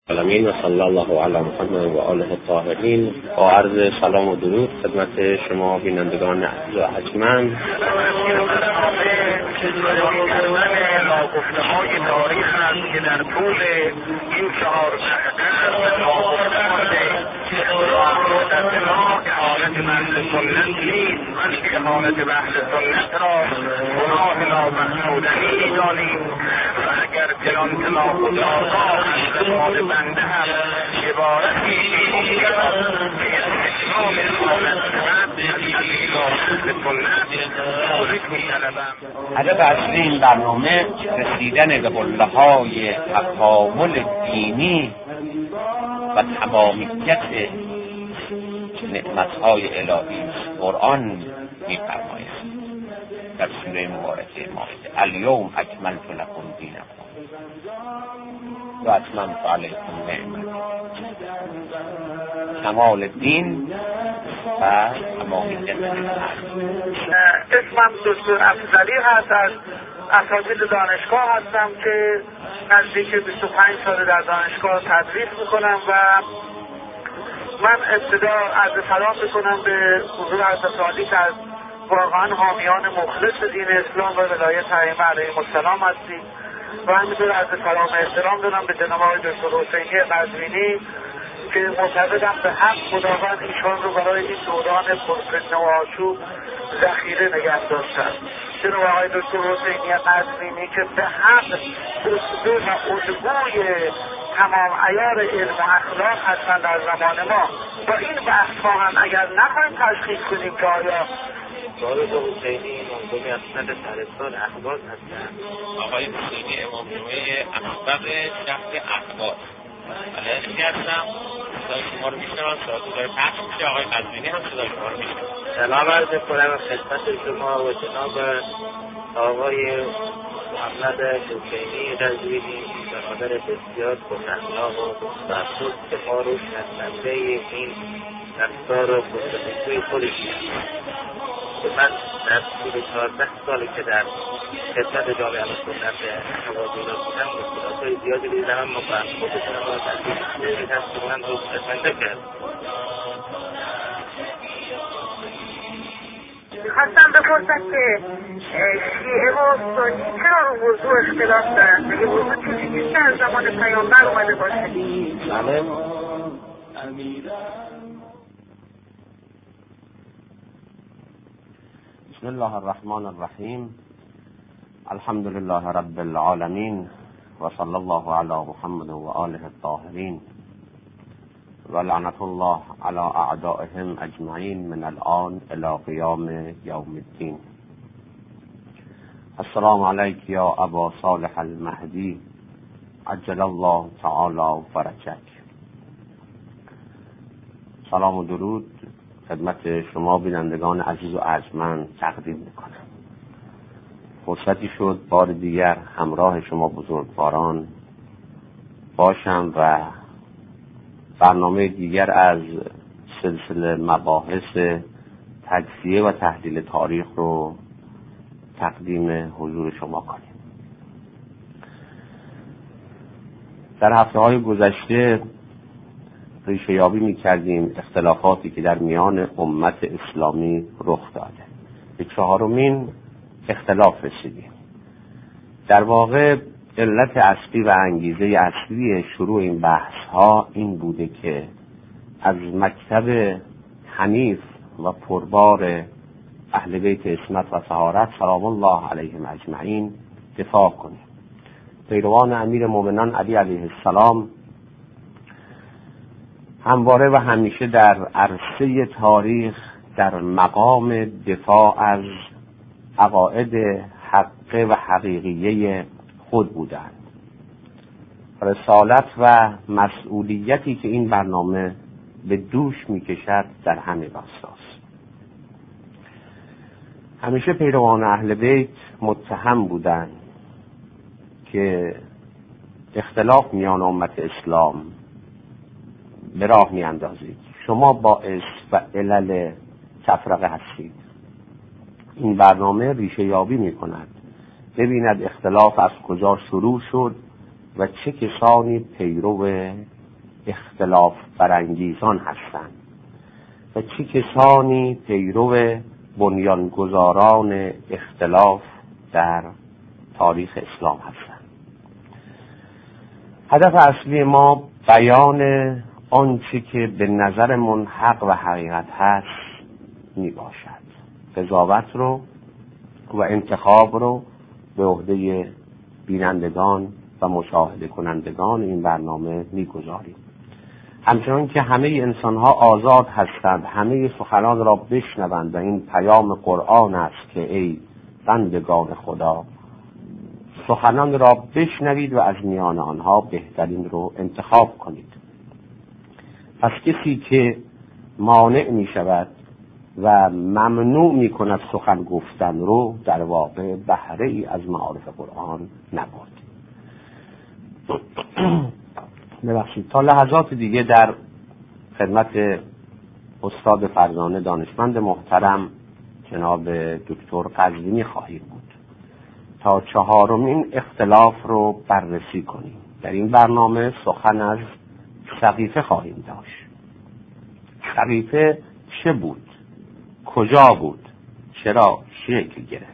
و صلی الله علی محمد و آله الطاهرین. با عرض سلام و درود خدمت شما بینندگان عزیز و ارجمند. گفته‌های تاریخ است که در طول این 4 که حالت اهل سنت نیست، بلکه حالت اهل سنت را گناه نامحمودنی می‌دانیم و اگر چنان تناقض آزاد از حال بنده هم عبارتی ممکن است که اسلام حالت هدف اصلی این برنامه رسیدن به قله‌های تکامل دینی و تمامیت نعمت‌های الهی قرآن می‌فرماید در سوره مبارکه مائده: الیوم اکملت لکم دینکم و اتممت علیکم نعمتی. کمال دین و تمامیت نعمت. اسمم دکتر افضلی هست، از اساتید دانشگاه هستم که نزدیک 25 سال در دانشگاه تدریس میکنم و من ابتدا عرض سلام میکنم به حضور حضرت عالی که از واقعا حامیان مخلص دین اسلام و ولایت ائمه علیهم السلام هستیم و همینطور عرض سلام و احترام دارم به جناب آقای دکتر حسینی قزوینی که معتقدم به حق خداوند ایشان رو برای این دوران پرفتنه و آشوب ذخیره نگه داشتن. جناب آقای دکتر حسینی قزوینی که به حق اسوه و الگوی تمام عیار علم و اخلاق هستن در زمان ما. با این بحث ها هم اگر نخواهیم تشخیص کنیم که آیا آقای حسینی امام اسبق سرستان احواز هستن، آقای حسینی امام جمعه اسبق شهر احواز علیه هستم. صدای شما رو میشنوم، صدای پخش میشه. آقای قزوینی هم صدای شما رو میشنوم. سلام عرض می‌کنم خدمت شما و جناب آقای محمد حسینی قزوینی، برادر بسیار خوش‌اخلاق و مخصوص که ما رو شناسنده این رفتار و خودشوی خودش من در طول 14 سالی که در خدمت جامعه اهل‌سنت حوادینا بودم مشکلات‌های زیادی دیدم، اما خودشون را تحقیق هست که من رو خدمت کرد. خواستم بپرسم که شیعه و سنی چرا رو موضوع اختلاف دارن؟ اگه موضوع چیزی نیست که از زمان پیامبر اومده باشه. بله. بسم الله الرحمن الرحیم. الحمد لله رب العالمین و صلی الله علی محمد و آله الطاهرین و لعنت الله علی اعدائهم اجمعین من الان الی قیام یوم الدین. السلام علیک یا ابا صالح المهدی عجل الله تعالی فرجک. سلام و درود خدمت شما بینندگان عزیز و ارجمند تقدیم میکنم. فرصتی شد بار دیگر همراه شما بزرگواران باشم و برنامه دیگر از سلسله مباحث تجزیه و تحلیل تاریخ رو تقدیم حضور شما کنیم. در هفته‌های گذشته ریشه یابی می‌کردیم اختلافاتی که در میان امت اسلامی رخ داده. به 4مین اختلاف رسیدیم. در واقع علت اصلی و انگیزه اصلی شروع این بحث‌ها این بوده که از مکتب حنیف و پربار اهل بیت عصمت و طهارت سلام الله علیهم اجمعین دفاع کنیم. پیروان امیر مومنان علی علیه السلام همواره و همیشه در عرصه تاریخ در مقام دفاع از عقاید حق و حقیقیه خود بودند. رسالت و مسئولیتی که این برنامه به دوش میکشد در همین راستاست. همیشه پیروان اهل بیت متهم بودند که اختلاف میان امت اسلام به راه میاندازید، شما باعث و علل تفرقه هستید. این برنامه ریشه یابی میکند، ببیند اختلاف از کجا شروع شد و چه کسانی پیرو اختلاف برانگیزان هستند و چه کسانی پیرو بنیانگذاران اختلاف در تاریخ اسلام هستند. هدف اصلی ما بیان آنچه که به نظرمون حق و حقیقت هست می باشد. قضاوت رو و انتخاب رو به عهده بینندگان و مشاهده کنندگان این برنامه می گذاریم. همچنان که همه انسانها آزاد هستند همه سخنان را بشنوند و این پیام قرآن است که ای بندگان خدا سخنان را بشنوید و از میان آنها بهترین رو انتخاب کنید. پس کسی که مانع می شود و ممنوع می کند سخن گفتن رو در واقع بهره ای از معارف قرآن نبرد. ببخشید تا لحظات دیگه در خدمت استاد فرزانه دانشمند محترم جناب دکتر قزوینی خواهیم بود تا چهارمین اختلاف رو بررسی کنیم. در این برنامه سخن از سقیفه خواهیم داشت. سقیفه چه بود؟ کجا بود؟ چرا شکل گرفت؟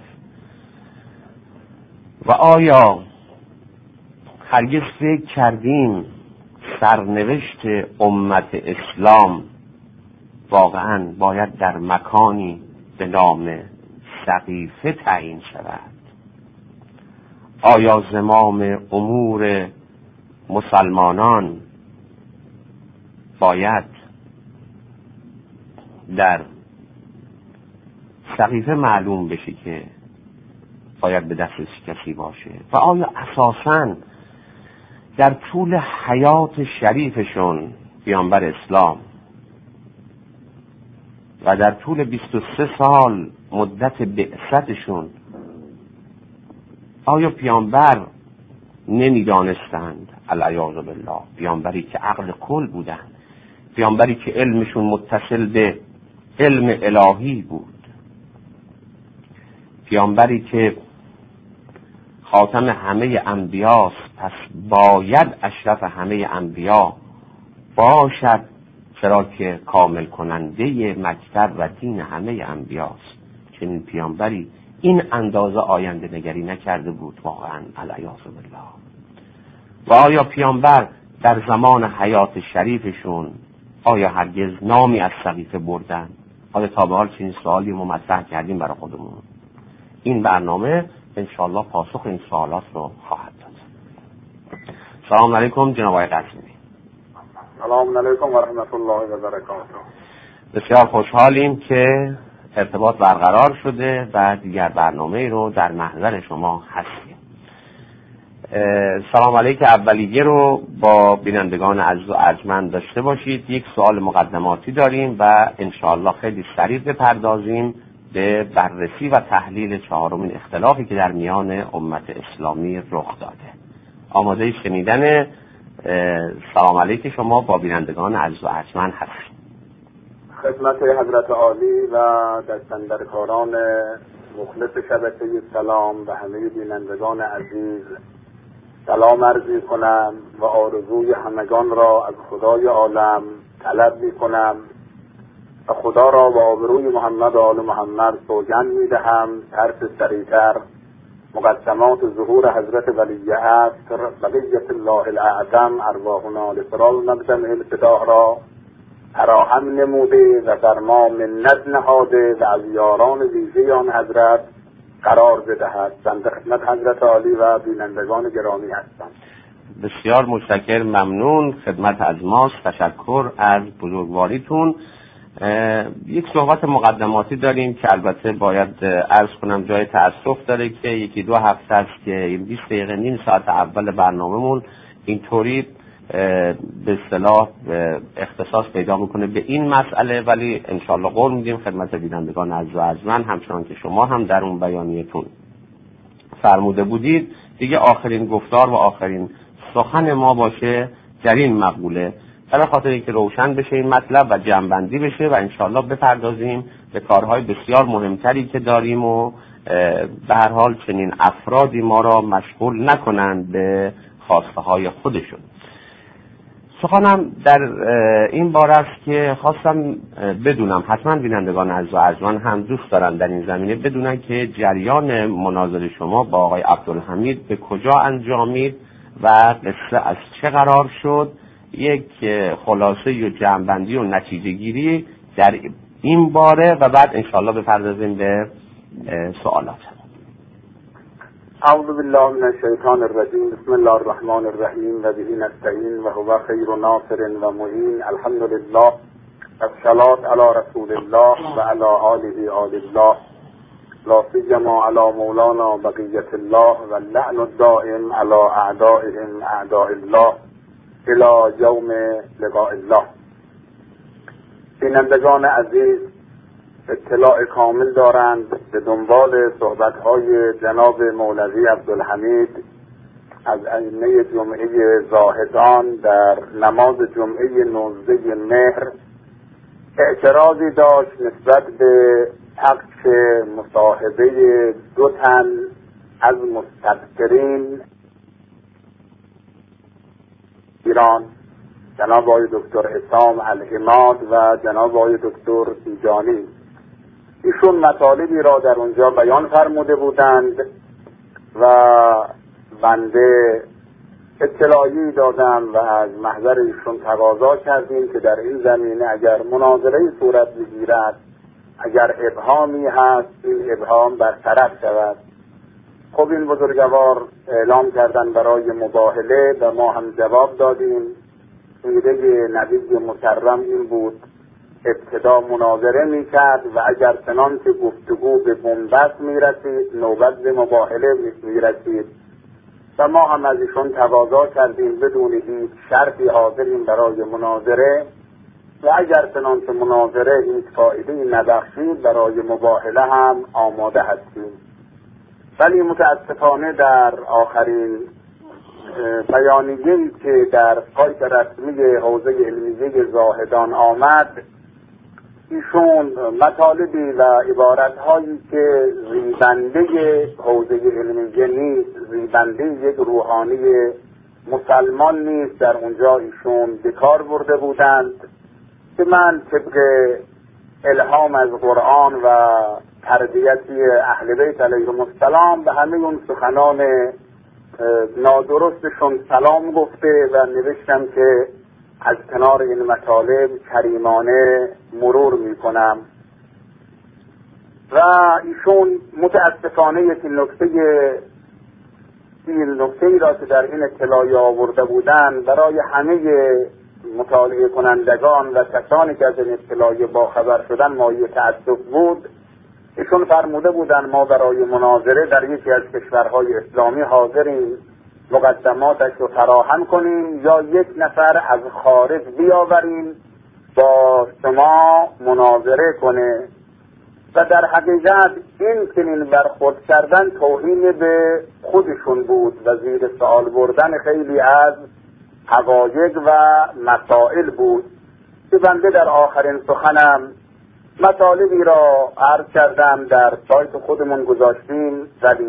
و آیا هرگز فکر کردیم سرنوشت امت اسلام واقعا باید در مکانی به نام سقیفه تعیین شود؟ آیا زمام امور مسلمانان باید در سقیفه معلوم بشه که باید به دست کسی باشه؟ و آیا اساساً در طول حیات شریفشون پیامبر اسلام و در طول 23 سال مدت بعثتشون آیا پیامبر نمیدانستند؟ العیاذ بالله. پیامبری که عقل کل بودند، پیامبری که علمشون متصل به علم الهی بود، پیامبری که خاتم همه انبیاست، پس باید اشرف همه انبیا باشد، چرا که کامل کننده مکتب و دین همه انبیاست. چنین پیامبری این اندازه آینده نگری نکرده بود واقعا، العیاذ بالله. و آیا پیامبر در زمان حیات شریفشون آیا هرگز نامی از سقیفه بردن؟ آیا تا به حال چنین سوالی ما مطرح کردیم برای خودمون؟ این برنامه انشاءالله پاسخ این سوالات رو خواهد داد. سلام علیکم جناب آقای قزوینی. سلام علیکم و رحمت الله و برکاته. بسیار خوشحالیم که ارتباط برقرار شده و دیگر برنامه رو در محضر شما هستیم. سلام علیکم اولیه رو با بینندگان عزیز و ارجمند داشته باشید. یک سوال مقدماتی داریم و انشاءالله خیلی سریع بپردازیم به بررسی و تحلیل چهارمین اختلافی که در میان امت اسلامی رخ داده. آماده شنیدن سلام علیکم شما با بینندگان عزیز و ارجمند هستیم. خدمت حضرت عالی و دستاندرکاران مخلص شبکه سلام و همه بینندگان عزیز سلام عرض می‌کنم و آرزوی همگان را از خدای عالم طلب می‌کنم و خدا را با آبروی محمد و آل محمد سوگند می‌دهم ترس سریعتر مقدمات ظهور حضرت ولی عصر بقیت الله الاعظم ارواحنا لسرال مقدم الفتاح را فراهم نموده و در ما منت نهاده و از یاران ویژه آن حضرت قرار بدهد. بنده خدمت حضرت عالی و بینندگان گرامی هستم. بسیار متشکرم، ممنون. خدمت از ماست، تشکر از بزرگواریتون. یک صحبت مقدماتی داریم که البته باید عرض کنم جای تأسف داره که یکی دو هفته است که 20 دقیقه نیم ساعت اول برنامه‌مون اینطوری به اصطلاح اختصاص پیدا میکنه به این مسئله، ولی انشالله قول میدیم خدمت بینندگان عزیز و ارجمند همچنان که شما هم در اون بیانیتون فرموده بودید دیگه آخرین گفتار و آخرین سخن ما باشه در این مقوله، برای خاطر اینکه روشن بشه این مطلب و جمع‌بندی بشه و انشالله بپردازیم به کارهای بسیار مهمتری که داریم و به هر حال چنین افرادی ما را مشغول نکنند به خواسته های خودشون. سخنم در این باره است که خواستم بدونم، حتما بینندگان عزیز و ارجمند هم دوست دارن در این زمینه بدونن که جریان مناظره شما با آقای عبدالحمید به کجا انجامید و قصه از چه قرار شد. یک خلاصه و جمع‌بندی و نتیجه گیری در این باره و بعد انشاءالله بپردازیم به سوالات. اعوذ بالله من الشیطان الرجیم. بسم الله الرحمن الرحیم و به نستعین و هو خیر ناصر و معین. الحمد لله والصلاة علی رسول الله و علی آله آل الله لا سیما علی مولانا بقیة الله و اللعن الدائم علی اعدائهم اعداء الله الی یوم لقاء الله. بینندگان عزیز اطلاع کامل دارند به دنبال صحبت‌های جناب مولوی عبدالحمید از ائمه جمعه زاهدان در نماز جمعه 19 مهر اعتراضی داشت نسبت به پخش مصاحبه 2 تن از مستبصرین ایران، جناب آقای دکتر عصام العماد و جناب آقای دکتر سیجانی. ایشون مطالبی را در اونجا بیان فرموده بودند و بنده اطلاعی دادم و از محضر ایشون تقاضا کردیم که در این زمینه اگر مناظره‌ای صورت بگیرد، اگر ابهامی هست این ابهام برطرف شود. خب این بزرگوار اعلام کردن برای مباهله و ما هم جواب دادیم. ایده نبی مکرم این بود ابتدا مناظره میکرد و اگر چنانچه گفتگو به بنبست میرسید نوبت به مباهله میرسید و ما هم از ایشون تقاضا کردیم بدون هیچ شرطی حاضریم برای مناظره و اگر چنانچه مناظره هیچ فایده‌ای نبخشید برای مباهله هم آماده هستیم. ولی متاسفانه در آخرین بیانیه‌ای که در سایت رسمی حوزه علمیه زاهدان آمد، ایشون مطالبی و عبارت‌هایی که ریبنده حوزه علمیه نیست، ریبنده یک روحانی مسلمان نیست، در اونجا ایشون به کار برده بودند که من طبق الهام از قرآن و تربیتی اهل بیت علیهم السلام به همه اون سخنان نادرستشون سلام گفته و نوشتم که از کنار این مطالب کریمانه مرور میکنم و ایشون متاسفانه یک نکته را که در این اطلاعی آورده بودن برای همه مطالعه کنندگان و کسانی که از این اطلاعی باخبر شدن مایه تأسف بود. ایشون فرموده بودن ما برای مناظره در یکی از کشورهای اسلامی حاضریم مقدماتش رو فراهم کنیم یا یک نفر از خارج بیاوریم با شما مناظره کنه و در حقیقت این چنین برخورد کردن توهین به خودشون بود و زیر سوال بردن خیلی از حقایق و مسائل بود که بنده در آخرین سخنم مطالبی را عرض کردم. در سایت خودمون گذاشتیم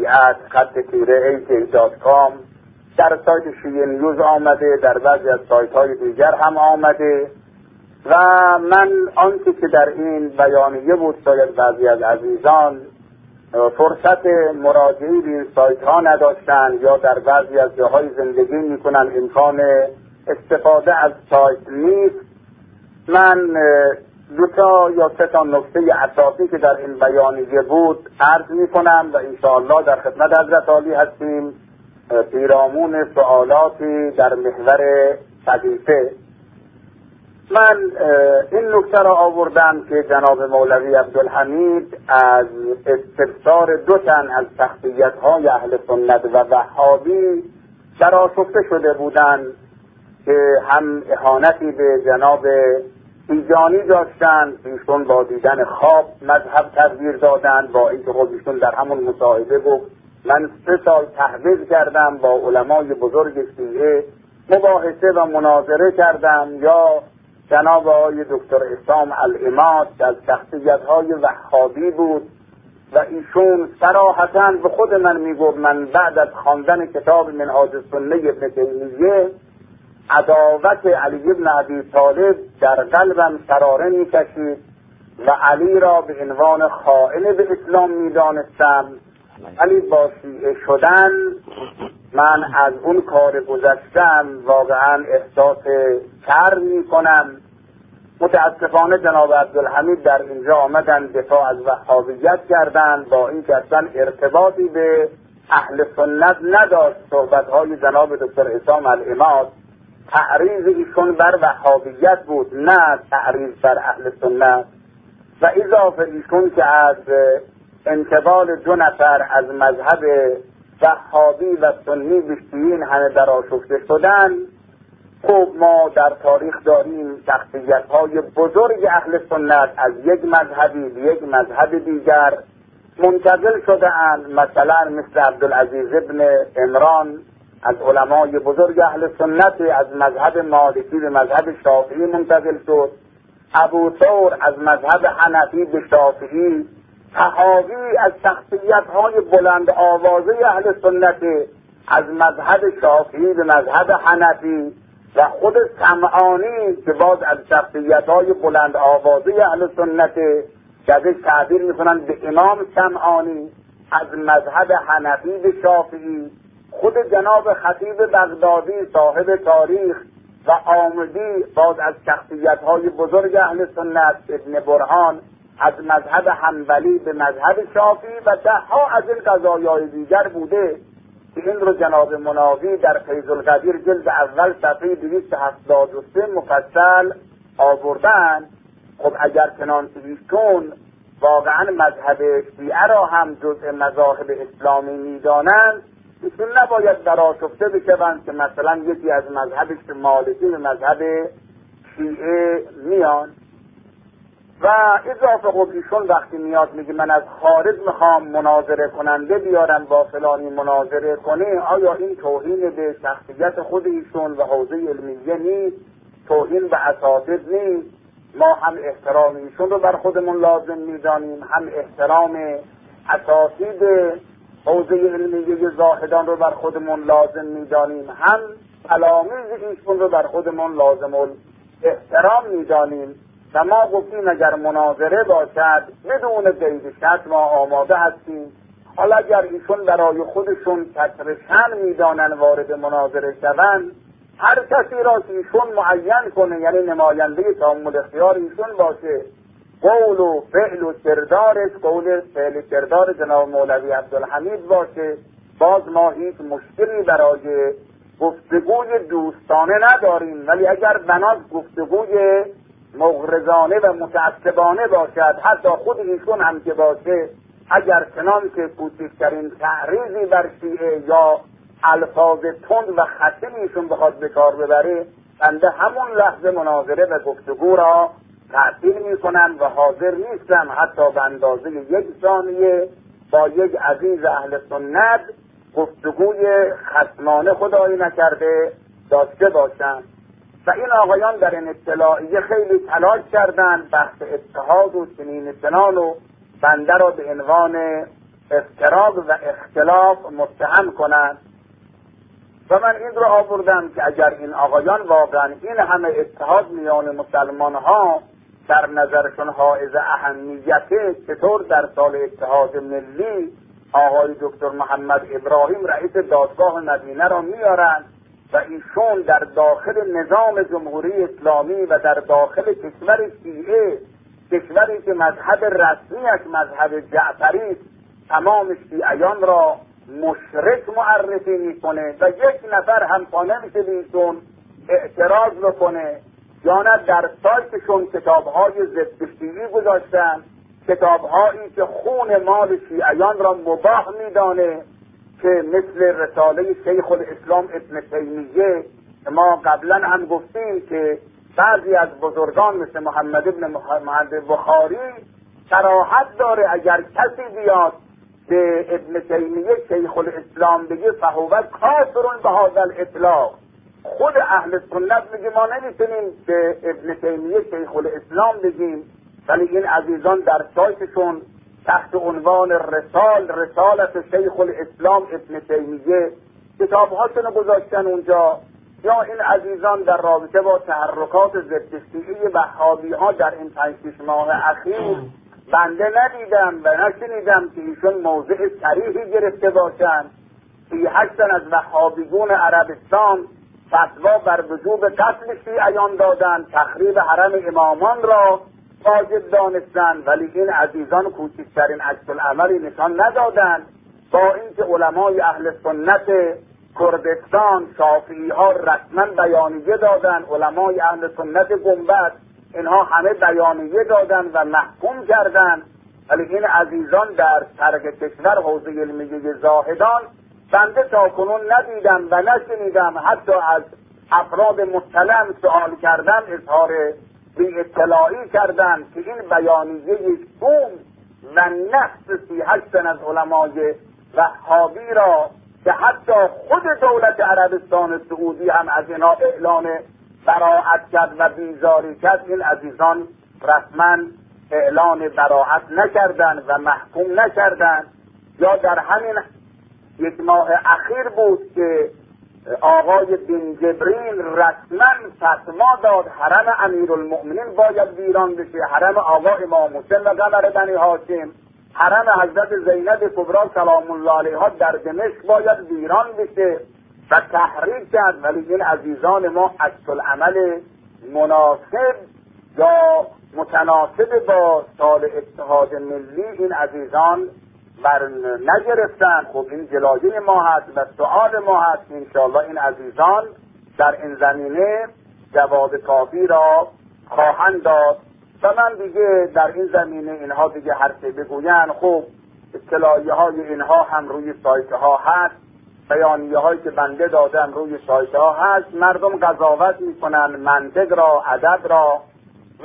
www.ak.com، در سایت شیعه نیوز آمده، در بعضی از سایت های دیگر هم آمده و من آنچه که در این بیانیه بود شاید بعضی از عزیزان فرصت مراجعه به این سایت ها نداشتن یا در بعضی از جاهای زندگی میکنن امکان استفاده از سایت نیست. من 2 یا 3 نکته اساسی که در این بیانیه بود عرض میکنم و انشاءالله در خدمت حضرت عالی هستیم پیرامون سوالاتی در محور صحیفه. من این نکته را آوردم که جناب مولوی عبدالحمید از استفسار 2 تن از شخصیت‌های اهل سنت و وهابی برآشفته شده بودند که هم اهانتی به جناب سیجانی داشتند. ایشون با دیدن خواب مذهب تغییر دادند، با اینکه خود ایشون در همون مصاحبه گفت من 3 سال تحقیق کردم با علمای بزرگ شیعه مباحثه و مناظره کردم. یا جناب آقای دکتر عصام العماد که از شخصیت‌های وهابی بود و ایشون صراحتاً به خود من میگفت من بعد از خواندن کتاب منهاج السنه ابن تیمیه عداوت علی بن ابی طالب در قلبم شراره می‌کشید و علی را به عنوان خائن به اسلام می‌دانستم، ولی با شیعه شدن من از اون کار گذشتم واقعا احساس شر می‌کنم. متاسفانه جناب عبدالحمید در اینجا آمدن دفاع از وهابیت کردند، با اینکه اصلا ارتباطی به اهل سنت نداشت. صحبت‌های جناب دکتر عصام العماد تعریض ایشون بر وهابیت بود، نه تعریض بر اهل سنت. و اضافه ایشون که از انتقال 2 نفر از مذهب وهابی و سنی به شیعه همه درآشفته شدن. خب ما در تاریخ داریم شخصیت‌های بزرگ اهل سنت از یک مذهبی به یک مذهب دیگر منتقل شده اند، مثلا مثل عبدالعزیز ابن عمران از علمای بزرگ اهل سنت از مذهب مالکی به مذهب شافعی منتقل شد. ابو ثور از مذهب حنفی به شافعی. طحاوی از شخصیت‌های بلند آوازه اهل سنت از مذهب شافعی به مذهب حنفی. و خود سمعانی که باز از شخصیت‌های بلند آوازه اهل سنت که ازش تعبیر می‌کنن به امام سمعانی از مذهب حنفی به شافعی. خود جناب خطیب بغدادی صاحب تاریخ و آمدی باز از شخصیت‌های بزرگ اهل سنت. ابن برهان از مذهب حنبلی به مذهب شافعی و ده‌ها از این قضایای دیگر بوده که این رو جناب مناوی در فیض القدیر جلد اول صفحه 273 مفصل آوردن. خب اگر چنانچه ایشون واقعا مذهب شیعه را هم جزء مذاهب اسلامی می‌دانند، ایشون نباید درآشفته بشوند که مثلا یکی از مذهب مالکی به مذهب شیعه میان. و اضافه خب ایشون وقتی میاد میگه من از خارج میخوام مناظره کننده بیارم با فلانی مناظره کنه، آیا این توهین به شخصیت خود ایشون و حوزه علمیه نیست؟ توهین به اساتید نیست؟ ما هم احترام ایشون رو بر خودمون لازم میدانیم، هم احترام اساتید حوزه علمیه زاهدان رو بر خودمون لازم میدانیم، هم تلامید ایشون رو بر خودمون لازم احترام میدانیم. و ما گفتیم اگر مناظره باشد بدون قید شرط ما آماده هستیم. حالا اگر ایشون برای خودشون کسر شأن میدانن وارد مناظره شوند، هر کسی را که ایشون معین کنه، یعنی نماینده تامل اختیار ایشون باشه، قول و فعل و کردارش قول فعل کردار جناب مولوی عبدالحمید باشه، باز ما هیچ مشکلی برای گفتگوی دوستانه نداریم. ولی اگر بناس گفتگوی مغرضانه و متعصبانه باشد، حتی خود ایشون هم که باشه، اگر چنان که کوچکترین تعریضی بر شیعه یا الفاظ تند و خشن ایشون بخواد به کار ببره، بنده همون لحظه مناظره و گفتگو را تعطیل میکنم و حاضر نیستم حتی به اندازه 1 ثانیه با یک عزیز اهل سنت گفتگوی خصمانه خدایی نکرده داشته باشم. و این آقایان در این اطلاعیه خیلی تلاش کردند بحث اتحاد و چنین چنان و بنده را به عنوان افتراق و اختلاف متهم کنند. و من این رو آوردم که اگر این آقایان واقعا این همه اتحاد میان مسلمان ها در نظرشون حائز اهمیته، چطور در سال اتحاد ملی آقای دکتر محمد ابراهیم رئیس دادگاه مدینه را میارند و ایشون در داخل نظام جمهوری اسلامی و در داخل کشور شیعه، کشوری که مذهب رسمیش مذهب جعفری، تمام شیعیان را مشرک معرفی میکنه و 1 نفر هم پا نمیشه به ایشون اعتراض بکنه. یا نه در سایتشون کتاب‌های ضد شیعی گذاشتن، کتاب‌هایی که خون مال شیعیان را مباح میدانه، که مثل رساله شیخ الاسلام ابن تیمیه. ما قبلا هم گفتیم که بعضی از بزرگان مثل محمد ابن محمد بخاری صراحت داره اگر کسی بیاد به ابن تیمیه شیخ الاسلام بگه فهو کافرون به هذا الاطلاق. خود اهل سنت میگه ما نمیتونیم به ابن تیمیه شیخ الاسلام بگیم، ولی این عزیزان در سایتشون تحت عنوان رسالت شیخ الاسلام ابن تیمیه کتاب‌هاشون گذاشتن اونجا یا این عزیزان در رابطه با تحرکات ضد شیعی وهابی ها در این 5-6 ماه اخیر بنده ندیدم و نشنیدم که ایشون موضع صریحی گرفته باشند. 38 تن از وهابیون عربستان فتوا بر وجوب قتل شیعیان دادند، تخریب حرم امامان را واجب دانستند، ولی این عزیزان کوچکترین عکس العملی نشان ندادند. با اینکه علمای اهل سنت کردستان شافعی ها رسما بیانیه دادند، علمای اهل سنت گنبد اینها همه بیانیه دادند و محکوم کردند، ولی این عزیزان در ترک کشور حوزه علمیه زاهدان بنده تاکنون ندیدم و نشنیدم. حتی از افراد مطلع سوال کردن، اظهار بی اطلاعی کردند که این بیانیه شوم و نقص 38 تن از علمای وهابی را که حتی خود دولت عربستان سعودی هم از اینا اعلان براءت کرد و بیزاری کرد، این عزیزان رسما اعلان براءت نکردند و محکوم نکردند. یا در همین 1 ماه اخیر بود که آقای بن جبرین رسما فتوا داد حرم امیرالمؤمنین باید ویران بشه، حرم آقا امام حسین و قمر بنی هاشم، حرم حضرت زینب کبری سلام الله علیها در دمشق باید ویران بشه و تحریک کرد. ولی این عزیزان ما عکس العمل مناسب یا متناسب با سال اتحاد ملی این عزیزان بر نگرفتن. خب این جلایه ما هست و سؤال ما هست. انشاءالله این عزیزان در این زمینه جواب کافی را خواهند داد و من دیگه در این زمینه اینها دیگه حرفی بگوین. خب اطلاعیه های اینها هم روی سایت ها هست، بیانیه هایی که بنده دادم روی سایت ها هست. مردم قضاوت میکنن منطق را، ادب را و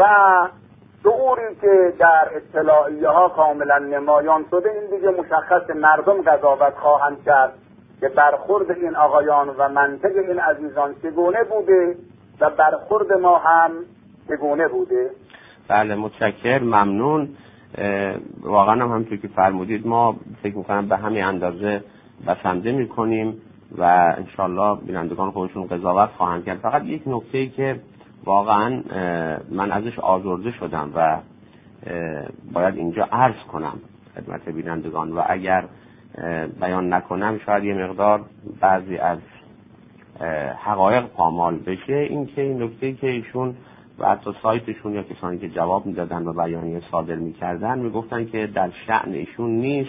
شعوری که در اطلاعیه ها کاملا نمایان شده. این دیگه مشخص مردم قضاوت خواهند کرد که برخورد این آقایان و منطق این عزیزان چگونه بوده و برخورد ما هم چگونه بوده. بله متشکر، ممنون. واقعا هم همونطور که فرمودید ما فکر میکنم به همین اندازه بسنده میکنیم و انشالله بینندگان خودشون قضاوت خواهند کرد. فقط یک نکته‌ای که واقعا من ازش آزرده شدم و باید اینجا عرض کنم خدمت بینندگان و اگر بیان نکنم شاید یه مقدار بعضی از حقایق پامال بشه. این که این نکته‌ای که ایشون و حتی سایتشون یا کسانی که جواب میدادن و بیانیه صادر میکردن میگفتن که در شأن ایشون نیست.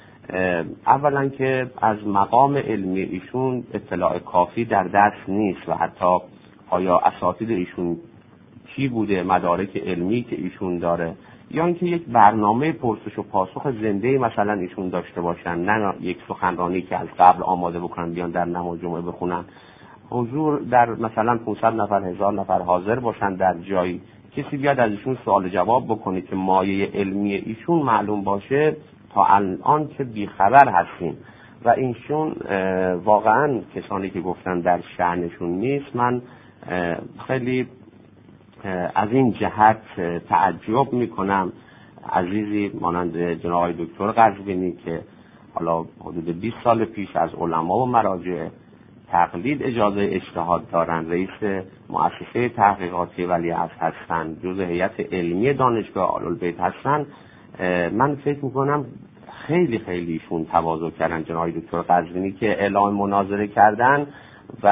اولا که از مقام علمی ایشون اطلاع کافی در دست نیست و حتی آیا اساتید ایشون چی بوده، مدارک علمی که ایشون داره، یا اینکه یک برنامه پرسش و پاسخ زنده مثلا ایشون داشته باشن، نه یک سخنرانی که از قبل آماده بکنن بیان در نماز جمعه بخونن. حضور در مثلا 500 نفر 1000 نفر حاضر باشن در جایی، کسی بیاد از ایشون سوال جواب بکنه که مایه علمی ایشون معلوم باشه. تا الان که بیخبر هستیم و ایشون واقعا کسانی که گفتن در شأنشون نیست. من خیلی از این جهت تعجب میکنم. عزیزی مانند جناب دکتر قزوینی که حالا حدود 20 سال پیش از علما و مراجع تقلید اجازه اجتهاد دارن، رئیس مؤسسه تحقیقاتی ولیعصر هستن، جزء هیئت علمی دانشگاه آل‌البیت هستن، من فکر میکنم خیلی خیلیشون تواضع کردن. جناب دکتر قزوینی که اعلام مناظره کردن و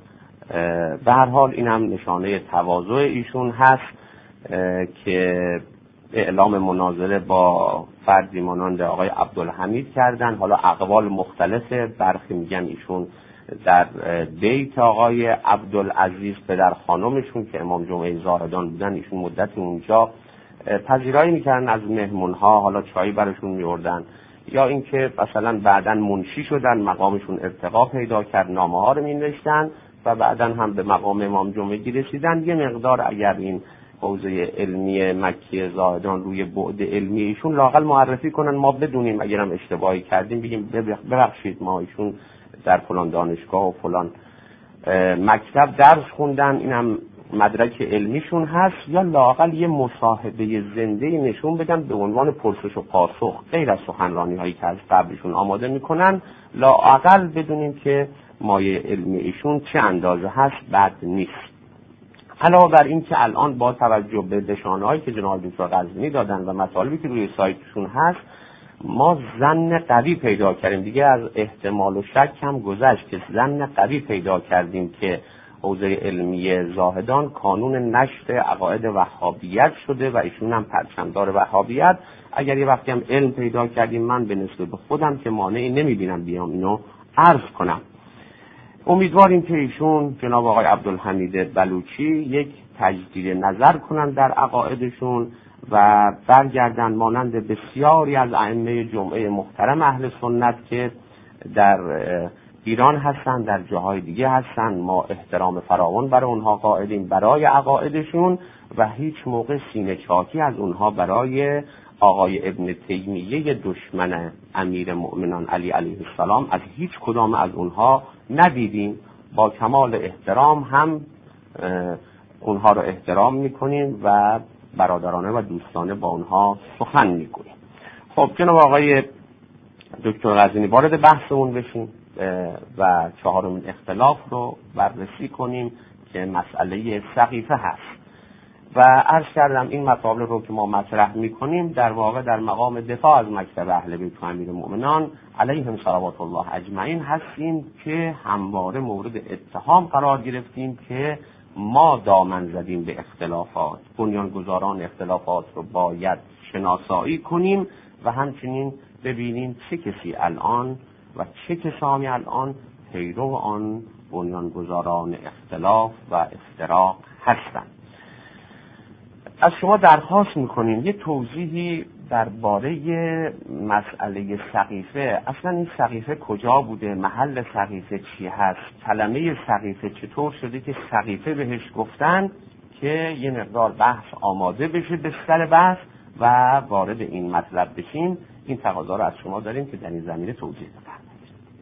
به هر حال این هم نشانه تواضع ایشون هست که اعلام مناظره با فردی مانند آقای عبدالحمید کردن. حالا اقوال مختلفه، برخی میگن ایشون در بیت آقای عبدالعزیز پدر خانمشون که امام جمعه زاهدان بودن ایشون مدت اونجا پذیرایی میکردن از مهمونها، حالا چایی براشون میوردن، یا اینکه مثلا بعداً منشی شدن، مقامشون ارتقا پیدا کرد، نامه ها رو مینوشتن و بعداً هم به مقام امام جمعه رسیدن. یه مقدار اگر این حوزه علمی مکی زاهدان روی بعد علمی ایشون لااقل معرفی کنن، ما بدونیم اگرم اشتباهی کردیم بگیم ببخشید ما ایشون در فلان دانشگاه و فلان مکتب درس خوندن، اینم مدرک علمیشون هست، یا لااقل یه مصاحبه زنده نشون بدن به عنوان پرسش و پاسخ، غیر از سخنرانی هایی که از قبلشون آماده میکنن. لااقل بدونیم که مایه علمی ایشون چه اندازه هست بد نیست. علاوه بر این که الان با توجه به نشانه‌هایی که جناب دکتر قزوینی دادن و مطالبی که روی سایتشون هست، ما ظن قوی پیدا کردیم، دیگه از احتمال و شک هم گذشت که ظن قوی پیدا کردیم که حوزه علمی زاهدان کانون نشر عقاید وهابیت شده و ایشون هم پرچمدار وهابیت. اگر یه وقتی هم علم پیدا کردیم، من به نسبت به خودم که مانعی نمیبینم بیام اینو عرض کنم. امیدواریم که ایشون جناب آقای عبدالحمید بلوچی یک تجدید نظر کنن در عقایدشون و برگردن مانند بسیاری از ائمه جمعه محترم اهل سنت که در ایران هستن، در جاهای دیگه هستن. ما احترام فراوان برای اونها قائلیم برای عقایدشون و هیچ موقع سینه چاکی از اونها برای آقای ابن تیمیه دشمن امیر مؤمنان علی علیه السلام از هیچ کدام از اونها ندیدیم. با کمال احترام هم اونها رو احترام میکنیم و برادرانه و دوستانه با اونها سخن میگوییم. خب جناب آقای دکتر قزوینی، وارد بحثمون بشیم و چهارمین اختلاف رو بررسی کنیم که مسئله سقیفه هست. و عرض کردم این مطالب رو که ما مطرح میکنیم در واقع در مقام دفاع از مکتب اهل بیت و امیرالمؤمنین علیهم صلوات الله اجمعین هستیم که همواره مورد اتهام قرار گرفتیم که ما دامن زدیم به اختلافات. بنیانگذاران اختلافات رو باید شناسایی کنیم و همچنین ببینیم چه کسی الان و چه کسانی الان پیرو آن بنیانگذاران اختلاف و افتراق هستند. از شما درخواست میکنیم یه توضیحی درباره مسئله سقیفه. اصلا این سقیفه کجا بوده؟ محل سقیفه چی هست؟ کلمه سقیفه چطور شده که سقیفه بهش گفتن؟ که یه مقدار بحث آماده بشه به سر بحث و وارد این مطلب بشیم. این تقاضا رو از شما داریم که در این زمینه توضیح بفرمایید.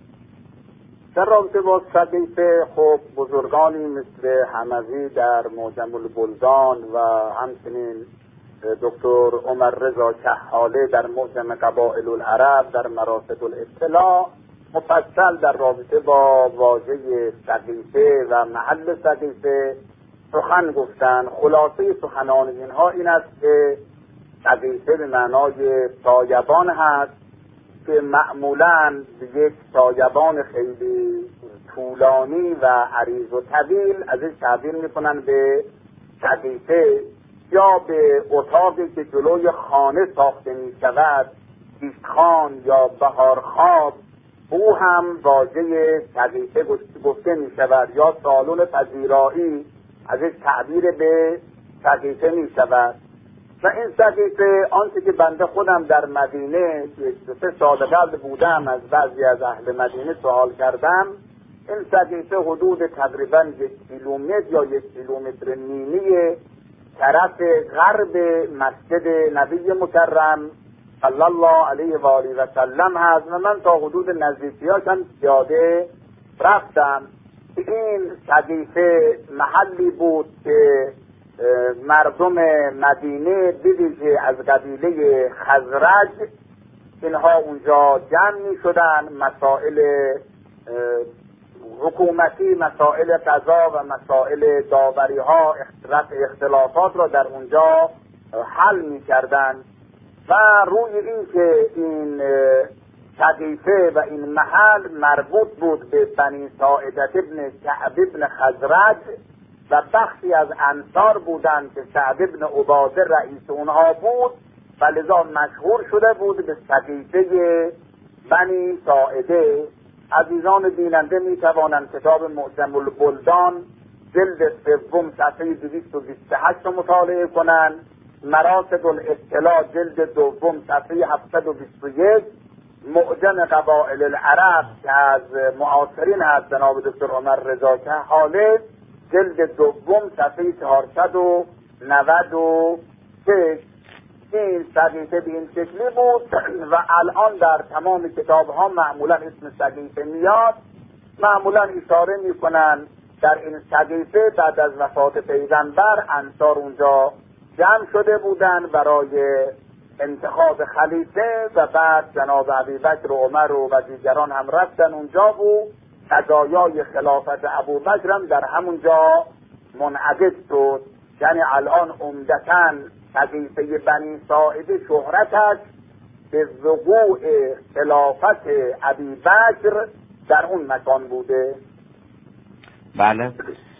در رابطه با سقیفه، خب بزرگانی مثل حموی در معجم البلدان و همچنین دکتر عمر رضا کحاله در معجم قبائل العرب در مراتب الاطلاع مفصل در رابطه با واژه سقیفه و محل سقیفه سخن گفتن. خلاصه سخنان اینها این است که سقیفه به معنای سایبان هست که معمولاً یک سایبان خیلی طولانی و عریض و طویل ازش تعبیر میکنن به سقیفه، یا به اتاقی که جلوی خانه ساخته میشود، پیشخان یا بهارخواب، او هم واژه سقیفه گفته میشود، یا سالن پذیرایی ازش تعبیر به سقیفه میشود. و این سقیفه آنچه که بنده خودم در مدینه 3 سال قبل بودم از بعضی از اهل مدینه سوال کردم، این سقیفه حدود تقریبا 1 کیلومتر یا 1 کیلومتر نیمی طرف غرب مسجد نبی مکرم صلی الله علیه و آله و سلم هست و من تا حدود نزدیکیاش هم پیاده رفتم. این سقیفه محلی بود که مردم مدینه بویژه از قبیله خزرج اینها اونجا جمع می شدن، مسائل حکومتی، مسائل قضا و مسائل داوری ها، اختلافات را در اونجا حل می کردن. و روی این که این سقیفه و این محل مربوط بود به بنی ساعدة ابن کعب ابن خزرج و بخشی از انصار بودند که سعد ابن عباده رئیس اونها بود و لذا مشهور شده بود به سقیفه بنی ساعده. عزیزان بیننده می توانند کتاب معجم البلدان جلد 3 صفحه 228 رو مطالعه کنند، مراتب الاطلاع جلد 2 صفحه 721، معجم قبائل العرب که از معاصرین هست جناب دکتر عمر رضا کحاله جلد 2 صفحه 496. این سقیفه به این شکلی بود و الان در تمام کتاب ها معمولا اسم سقیفه میاد. معمولا اشاره میکنن در این سقیفه بعد از وفات پیغمبر انصار اونجا جمع شده بودن برای انتخاب خلیفه و بعد جناب ابوبکر و عمر و دیگران هم رفتن اونجا بود قضایای خلافت ابوبکر هم در همونجا منعقد شد. یعنی الان عمدتاً حدیثه بنی ساعده شهرتش به وقوع خلافت ابوبکر در اون مکان بوده. بله.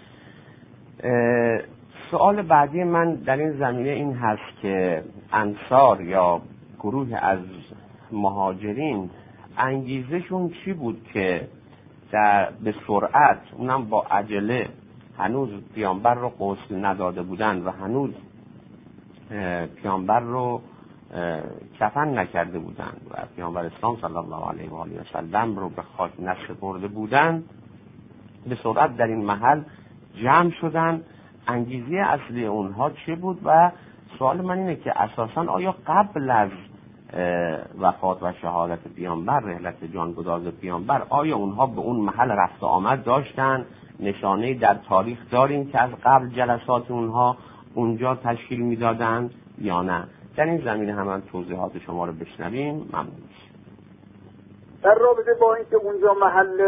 سوال بعدی من در این زمینه این هست که انصار یا گروه از مهاجرین انگیزشون چی بود که به سرعت، اونم با عجله، هنوز پیامبر رو غسل نداده بودن و هنوز پیامبر رو کفن نکرده بودن و پیامبر اسلام صلی الله علیه و آله و سلم رو به خاک نسپرده بودن، به سرعت در این محل جمع شدن. انگیزه اصلی اونها چه بود؟ و سوال من اینه که اساساً آیا قبل از وفات و شهادت پیامبر، رحلت جانگداز پیامبر، آیا اونها به اون محل رفت آمد داشتن؟ نشانه‌ای در تاریخ داریم که از قبل جلسات اونها اونجا تشکیل میدادن یا نه؟ در این زمینه هم توضیحات شما رو بشنویم ممنون میشم. در رابطه با اینکه اونجا محل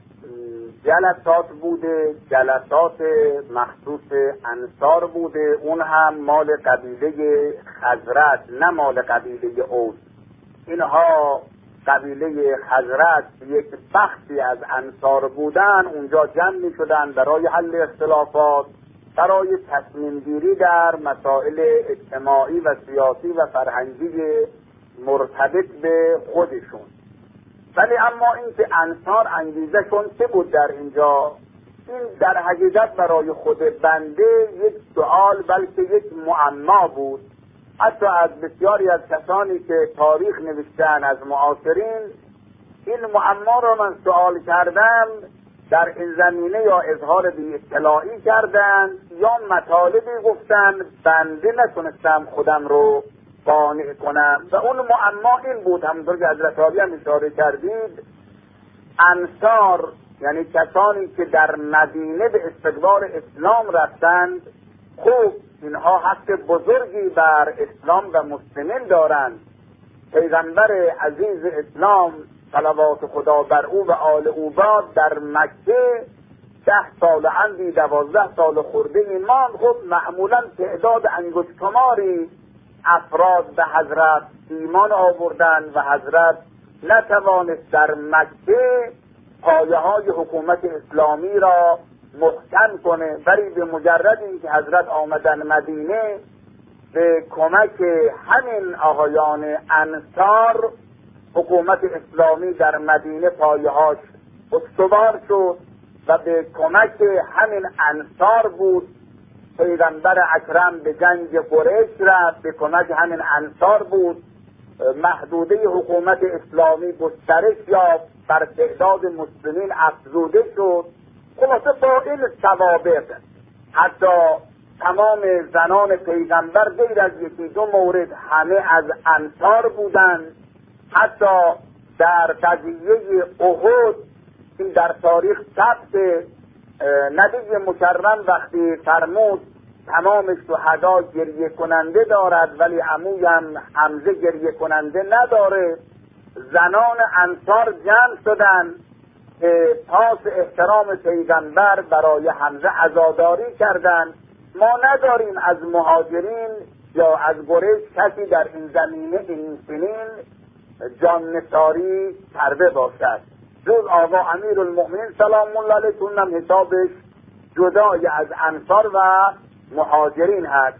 جلسات بوده، جلسات مخصوص انصار بوده، اون هم مال قبیله خزرج نه مال قبیله اوس. اینها قبیله خزرج یک بخشی از انصار بودن، اونجا جمع می شدن برای حل اختلافات، برای تصمیم گیری در مسائل اجتماعی و سیاسی و فرهنگی مرتبط به خودشون. ولی اما اینکه انصار انگیزشون چه بود در اینجا، این در حقیقت برای خود بنده یک سوال بلکه یک معما بود. حتی از بسیاری از کسانی که تاریخ نوشتن از معاصرین این معما را من سوال کردم، در این زمینه یا اظهار بی اطلاعی کردن یا مطالبی گفتن بنده نتونستم خودم رو قانع کنم. و اون معما این بود، همونطور که حضرت عالی هم اشاره کردید، انصار یعنی کسانی که در مدینه به استقبال اسلام رفتند، خوب اینها حق بزرگی بر اسلام و مسلمین دارند. پیغمبر عزیز اسلام صلوات خدا بر او و آل او باد در مکه 10 سال اندی 12 سال خورده ایمان، خب معمولا تعداد انگشتشماری افراد به حضرت ایمان آوردن و حضرت نتوانست در مکه پایه های حکومت اسلامی را محکم کنه، ولی به مجرد اینکه حضرت آمدن مدینه به کمک همین آقایان انصار حکومت اسلامی در مدینه پایه‌هاش استوار شد و به کمک همین انصار بود پیغمبر اکرم به جنگ قریش رفت، به کمک همین انصار بود محدوده حکومت اسلامی گسترش یافت، بر تعداد مسلمین افزوده شد. خلاصه با این سوابق حتی تمام زنان پیغمبر غیر از 1-2 مورد همه از انصار بودند. حتی در قضیه احد این در تاریخ ثبت، نبی مکرم وقتی فرمود تمام شهدا گریه کننده دارد ولی عمویم حمزه گریه کننده نداره، زنان انصار جمع شدند که پاس احترام پیغمبر برای حمزه عزاداری کردند. ما نداریم از مهاجرین یا از قریش کسی در این زمینه این سنین جان نثاری کرده باشد جز آقا امیرالمؤمنین سلام الله علیه، اونم حسابش جدای از انصار و مهاجرین هست.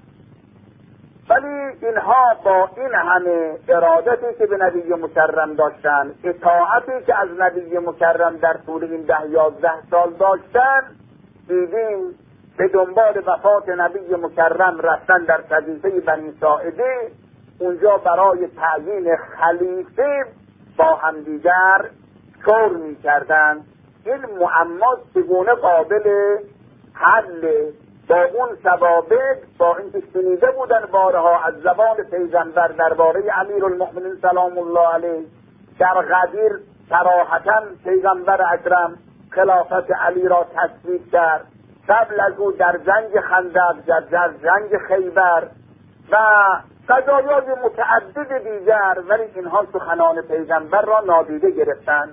ولی اینها با این همه ارادتی که به نبی مکرم داشتن، اطاعتی که از نبی مکرم در طول این 10-11 سال داشتن، دیدیم به دنبال وفات نبی مکرم رفتن در صحیفه بنی ساعده، اونجا برای تعیین خلیفه با همدیگر شور می کردن. این معما چگونه قابل حل با اون ثوابت، با اینکه شنیده بودن بارها از زبان پیغمبر درباره امیرالمؤمنین سلام الله علیه، در غدیر صراحتا پیغمبر اکرم خلافت علی را تصویب کرد، قبل از او در جنگ خندق، در جنگ خیبر و قضایای متعدد دیگر، ولی اینها سخنان پیغمبر را نادیده گرفتند.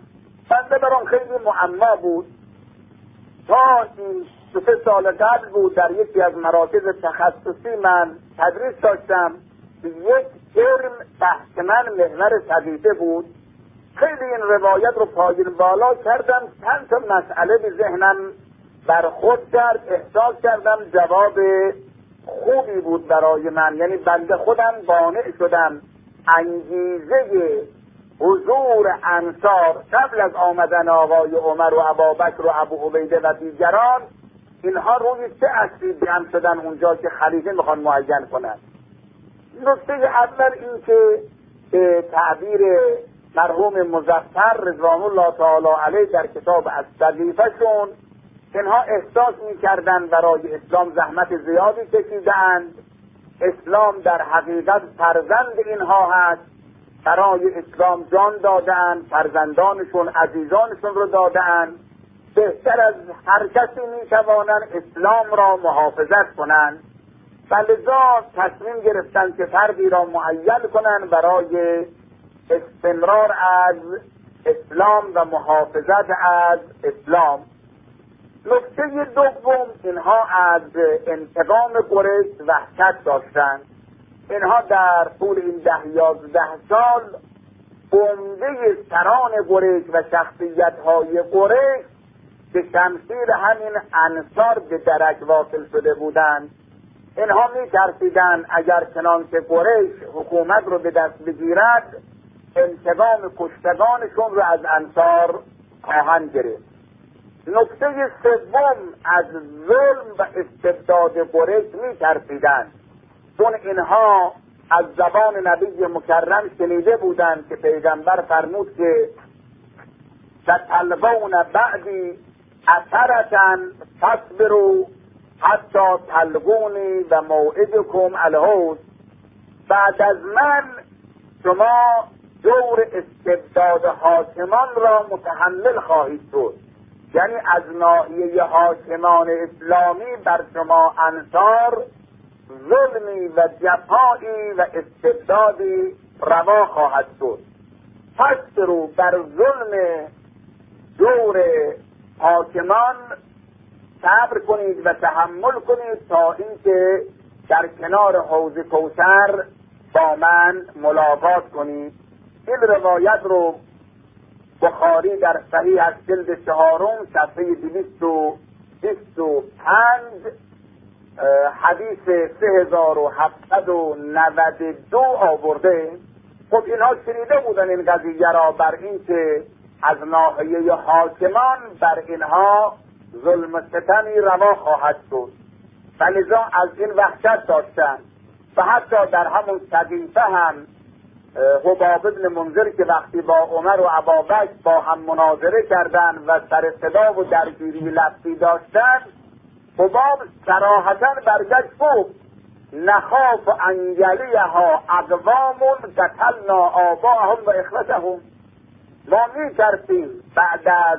بنده برام خیلی معما بود. تا این 2-3 سال قبل بود در یکی از مراکز تخصصی من تدریس داشتم. یک ترم بحث من محور صدیقه بود. خیلی این روایت رو پایین بالا کردم، چند تا مسئله به ذهنم برخورد کرد، احساس کردم جواب خوبی بود برای من. یعنی بنده خودم قانع شدم انگیزه حضور انصار قبل از آمدن آقای عمر و ابابکر و ابو عبیده و دیگران، اینها روی چه اصلی جمع شدن اونجا که خلیفه میخوان معین کنن. نکته اول این که تعبیر مرحوم مظفر رضوان الله تعالی علیه در کتاب الصدیقه‌شون، اینها احساس میکردن برای اسلام زحمت زیادی کشیدند، اسلام در حقیقت فرزند اینها هست، برای اسلام جان دادند، فرزندانشون عزیزانشون رو دادند، بهتر از هر کسی میتوانند اسلام را محافظت کنند و لذا تصمیم گرفتند که فردی را معین کنند برای استمرار از اسلام و محافظت از اسلام. نکته دوم، اینها از انتقام قریش وحشت داشتند. اینها در طول این 10-11 سال عمده سران قریش و شخصیت‌های قریش به شمشیر همین انصار به درک واصل شده بودند. اینها می‌ترسیدند اگر چنانچه قریش حکومت رو به دست بگیرد، انتقام کشتگانشون رو از انصار خواهند گرفت. نکته سوم، از ظلم و استبداد قریش می‌ترسیدند، چون اینها از زبان نبی مکرم شنیده بودند که پیغمبر فرمود که ستلقون بعدی اثرة فاصبروا حتی تلقونی و موعدکم الحوض. بعد از من شما دور استبداد حاکمان را متحمل خواهید شد. یعنی از ناحیه حاکمان اسلامی بر شما انصار ظلمی و جفایی و استبدادی روا خواهد شد. پس رو بر ظلم دور حاکمان صبر کنید و تحمل کنید تا اینکه در کنار حوض کوثر با من ملاقات کنید. این روایت رو بخاری در صحیح از جلد 4 صفحه 225 حدیث 3792 آورده. خب اینها شنیده بودن این قضیه را، بر این که از ناحیه حاکمان بر اینها ظلم و ستمی روا خواهد شد و لذا از این وحشت داشتن. و حتی در همون صدیقه هم حباب ابن منذر که وقتی با عمر و ابابکر با هم مناظره کردند و سر صدا و درگیری لفظی داشتند، حباب صراحتاً برگشت گفت نخاف ان یلیها اقوام قتلنا آباءهم و اخوتهم. ما می‌ترسیم بعد از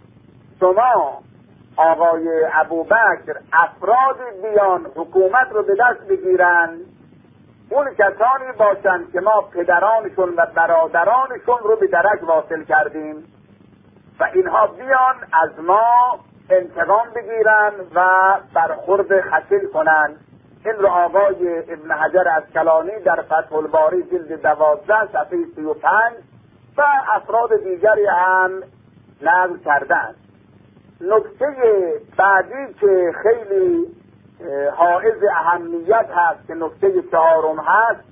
شما آقای ابوبکر افرادی بیان حکومت رو به دست بگیرن، اون کسانی باشند که ما پدرانشون و برادرانشون رو به درک واصل کردیم و اینها بیان از ما انتقام بگیرن و برخورد خطیل کنن. این رو آقای ابن حجر اسقلانی در فتح الباری جلد 12 صفحه 35 و افراد دیگری هم نقل کردند. نکته بعدی که خیلی حائز اهمیت هست که نکته 4 هست،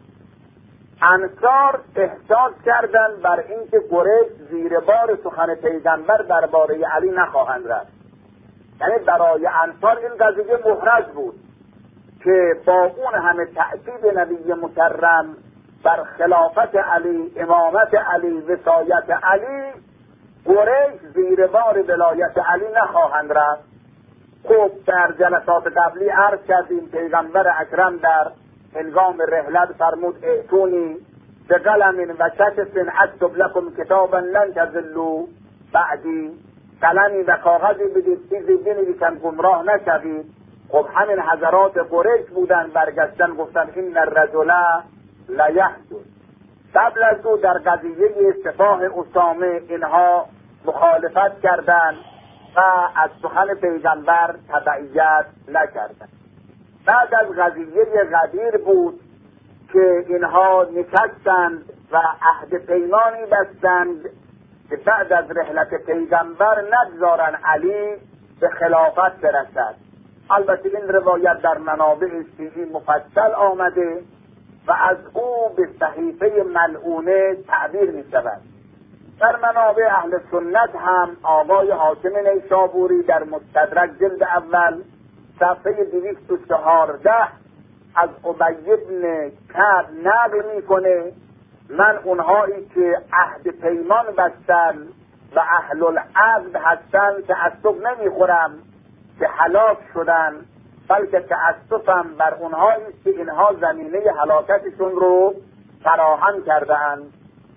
انصار احساس کردند بر اینکه قریش زیر بار سخن پیغمبر درباره علی نخواهند رفت. یعنی برای انصار این قضیه محرج بود که با اون همه تأکید نبی مکرم بر خلافت علی، امامت علی، وصایت علی، قریش زیر بار ولایت علی نخواهند رفت. خب در جلسات قبلی عرض کردیم پیغمبر اکرم در هنگام رحلت فرمود ائتونی بقلم و شطس اکتب لکم کتابا لن تضلوا بعدی، قلمی و کاغذی بدید چیزی بنویسن گمراه نشوید. خب همین حضرات قریش بودن، برگشتن گفتن این الرجل لیحجر. قبل از او در قضیه سپاه اسامه اینها مخالفت کردند و از سخن پیغمبر تبعیت نکردند. بعد از قضیه غدیر بود که اینها نشستند و عهد پیمانی بستند که بعد از رحلت پیغمبر نگذارن علی به خلافت برسد. البته این روایت در منابع شیعی مفصل آمده و از او به صحیفه ملعونه تعبیر می شود. در منابع اهل سنت هم آقای حاکم نیشابوری در مستدرک جلد اول صفحه 214 از ابی بن کعب نقل میکنه: من اونهایی که عهد پیمان بستن و اهل العقد هستن تأسف نمیخورم که هلاک شدن، بلکه تأسفم بر اونهایی که اینها زمینه هلاکتشون رو فراهم کردند.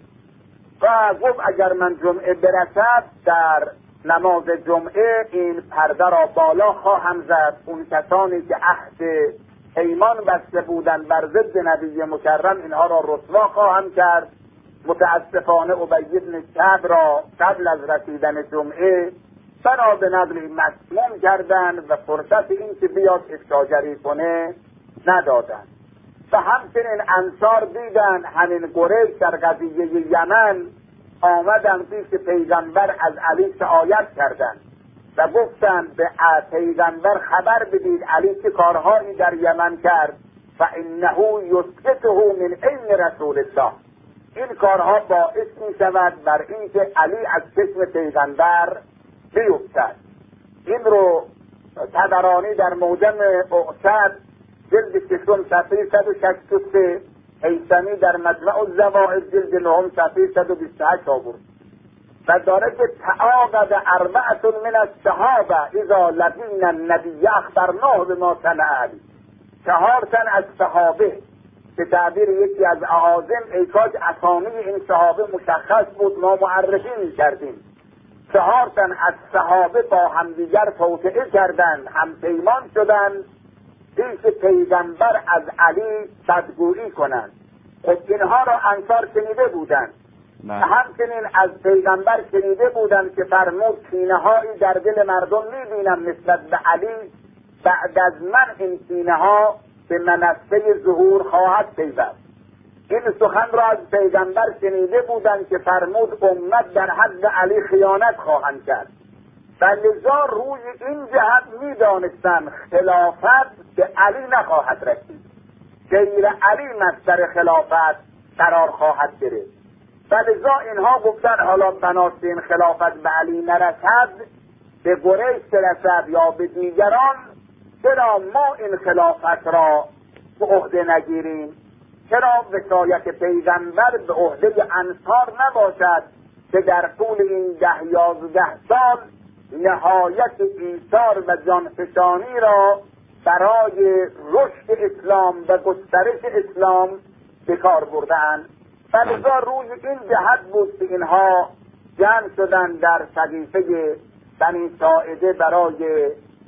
و گفت اگر من جمعه برسد در نماز جمعه این پرده را بالا خواهم زد. اون کسانی که عهد پیمان بسته بودن بر ضد نبی مکرم اینها را رسوا خواهم کرد. متاسفانه ابی بن کعب را قبل از رسیدن جمعه بنا به نقل مسموم کردند و فرصت این که بیاد افشاگری کنه ندادند. و همچنین انصار دیدن همین قریش در قضیه یمن آمدن پیش پیغمبر از علی شکایت کردند و گفتند به پیغمبر خبر بدید علی چه کارهایی در یمن کرد و انه یسقطه من عین رسول الله. این کارها باعث می شود بر اینکه علی از چشم پیغمبر بیفتد. این رو طبرانی در موجم اعصد جلد 6 صفحه 163، هیثمی در مجمع الزوائد جلد 9 صفحه 128 آورد و داره که تعاقد 4 من الصحابه اذا لقینا النبی اخبرناه بما صنع علی. 4 تن از صحابه که تعبیر یکی از اعاظم، ای کاش اسامی این صحابه مشخص بود ما معرفی می‌کردیم. 4 تن از صحابه با همدیگر توطئه کردند، هم پیمان شدند پیش پیغمبر از علی بدگویی کنند. خب اینها را انصار شنیده بودند. همچنین از پیغمبر شنیده بودند که فرمود کینه‌هایی در دل مردم می‌بینم نسبت به علی، بعد از من این کینه‌ها به منصه ظهور خواهد پیوست. این سخن را از پیغمبر شنیده بودند که فرمود امت در حد علی خیانت خواهند کرد و لذا روی این جهت می‌دانستند خلافت به علی نخواهد رسید، غیر علی مصدر خلافت قرار خواهد گرفت. و لذا اینها گفتن حالا بناست این خلافت به علی نرسد، به قریش برسد یا به دیگران، چرا ما این خلافت را به عهده نگیریم؟ چرا وصایت پیغمبر به عهده انصار نباشد که در طول این 10-11 سال نهایت ایثار و جانفشانی را برای رشد اسلام و گسترش اسلام به کار بردند؟ فلذا روی این جهت بود که اینها جمع شدند در سقیفه بنی ساعده برای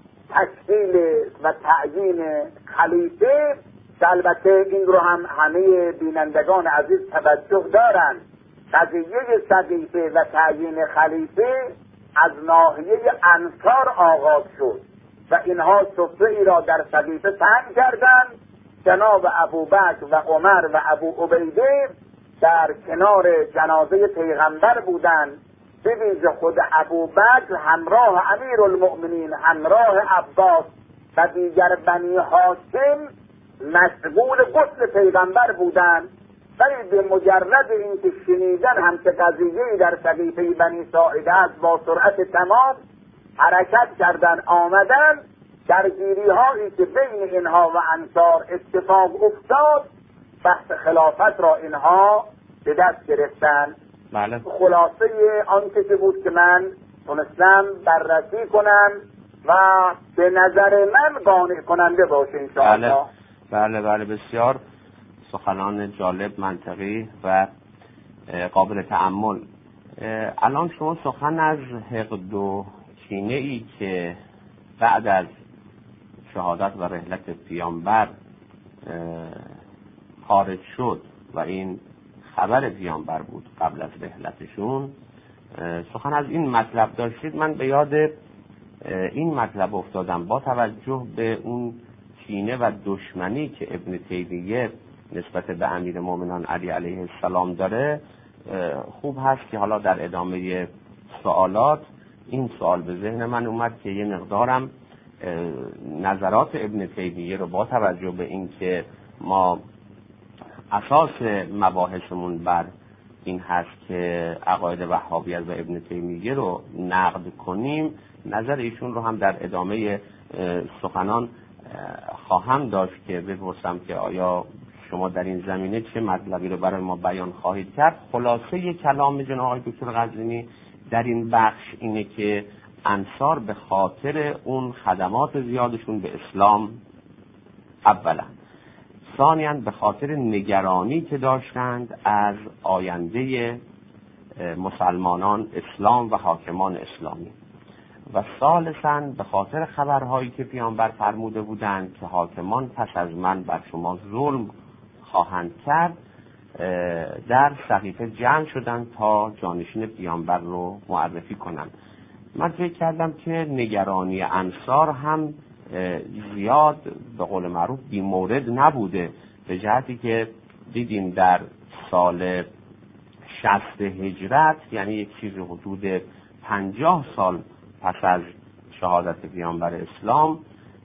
تشکیل و تعیین خلیفه. البته این رو هم همه بینندگان عزیز توجه دارند، قضیه سقیفه و تعیین خلیفه از ناحیه انصار آغاز شد و اینها سفره‌ای را در سقیفه تنگ کردند. جناب ابوبکر و عمر و ابو عبیده در کنار جنازه پیغمبر بودند، به ویژه خود ابوبکر همراه امیرالمؤمنین، همراه عباس و دیگر بنی هاشم مشغول غسل پیغمبر بودند. ولی به مجرد اینکه شنیدن هم که قضیه‌ای در سقیفه بنی ساعده است، با سرعت تمام حرکت کردن آمدن. درگیری هایی که بین اینها و انصار اتفاق افتاد، بحث خلافت را اینها به دست گرفتن. بله. خلاصه آن چیزی بود که من تونستم بررسی کنم و به نظر من قانع کننده باشه انشاءالله. بله بسیار سخنان جالب، منطقی و قابل تأمل. الان شما سخن از حقد و کینه ای که بعد از شهادت و رحلت پیامبر خارج شد و این خبر پیامبر بود قبل از رحلتشون، سخن از این مطلب داشتید، من به یاد این مطلب افتادم. با توجه به اون کینه و دشمنی که ابن تیمیه نسبت به امیرالمومنین علی علیه السلام داره، خوب هست که حالا در ادامه سوالات این سوال به ذهن من اومد که یه مقدارم نظرات ابن تیمیه رو با توجه به این که ما اساس مباحثمون بر این هست که عقاید وهابیت و ابن تیمیه رو نقد کنیم، نظر ایشون رو هم در ادامه سخنان خواهم داشت که بپرسم که آیا شما در این زمینه چه مطلبی رو برای ما بیان خواهید کرد. خلاصه کلام جناب آقای دکتر قزوینی در این بخش اینه که انصار به خاطر اون خدمات زیادشون به اسلام اولا، ثانیاً به خاطر نگرانی که داشتند از آینده مسلمانان، اسلام و حاکمان اسلامی، و ثالثاً به خاطر خبرهایی که پیامبر فرموده بودند که حاکمان پس از من بر شما ظلم خواهند کرد، در صحیفه جمع شدند تا جانشین پیامبر رو معرفی کنند. من فکر کردم که نگرانی انصار هم زیاد به قول معروف بی مورد نبوده، به جهتی که دیدیم در سال 60 هجرت، یعنی یک چیز حدود 50 سال پس از شهادت پیامبر اسلام،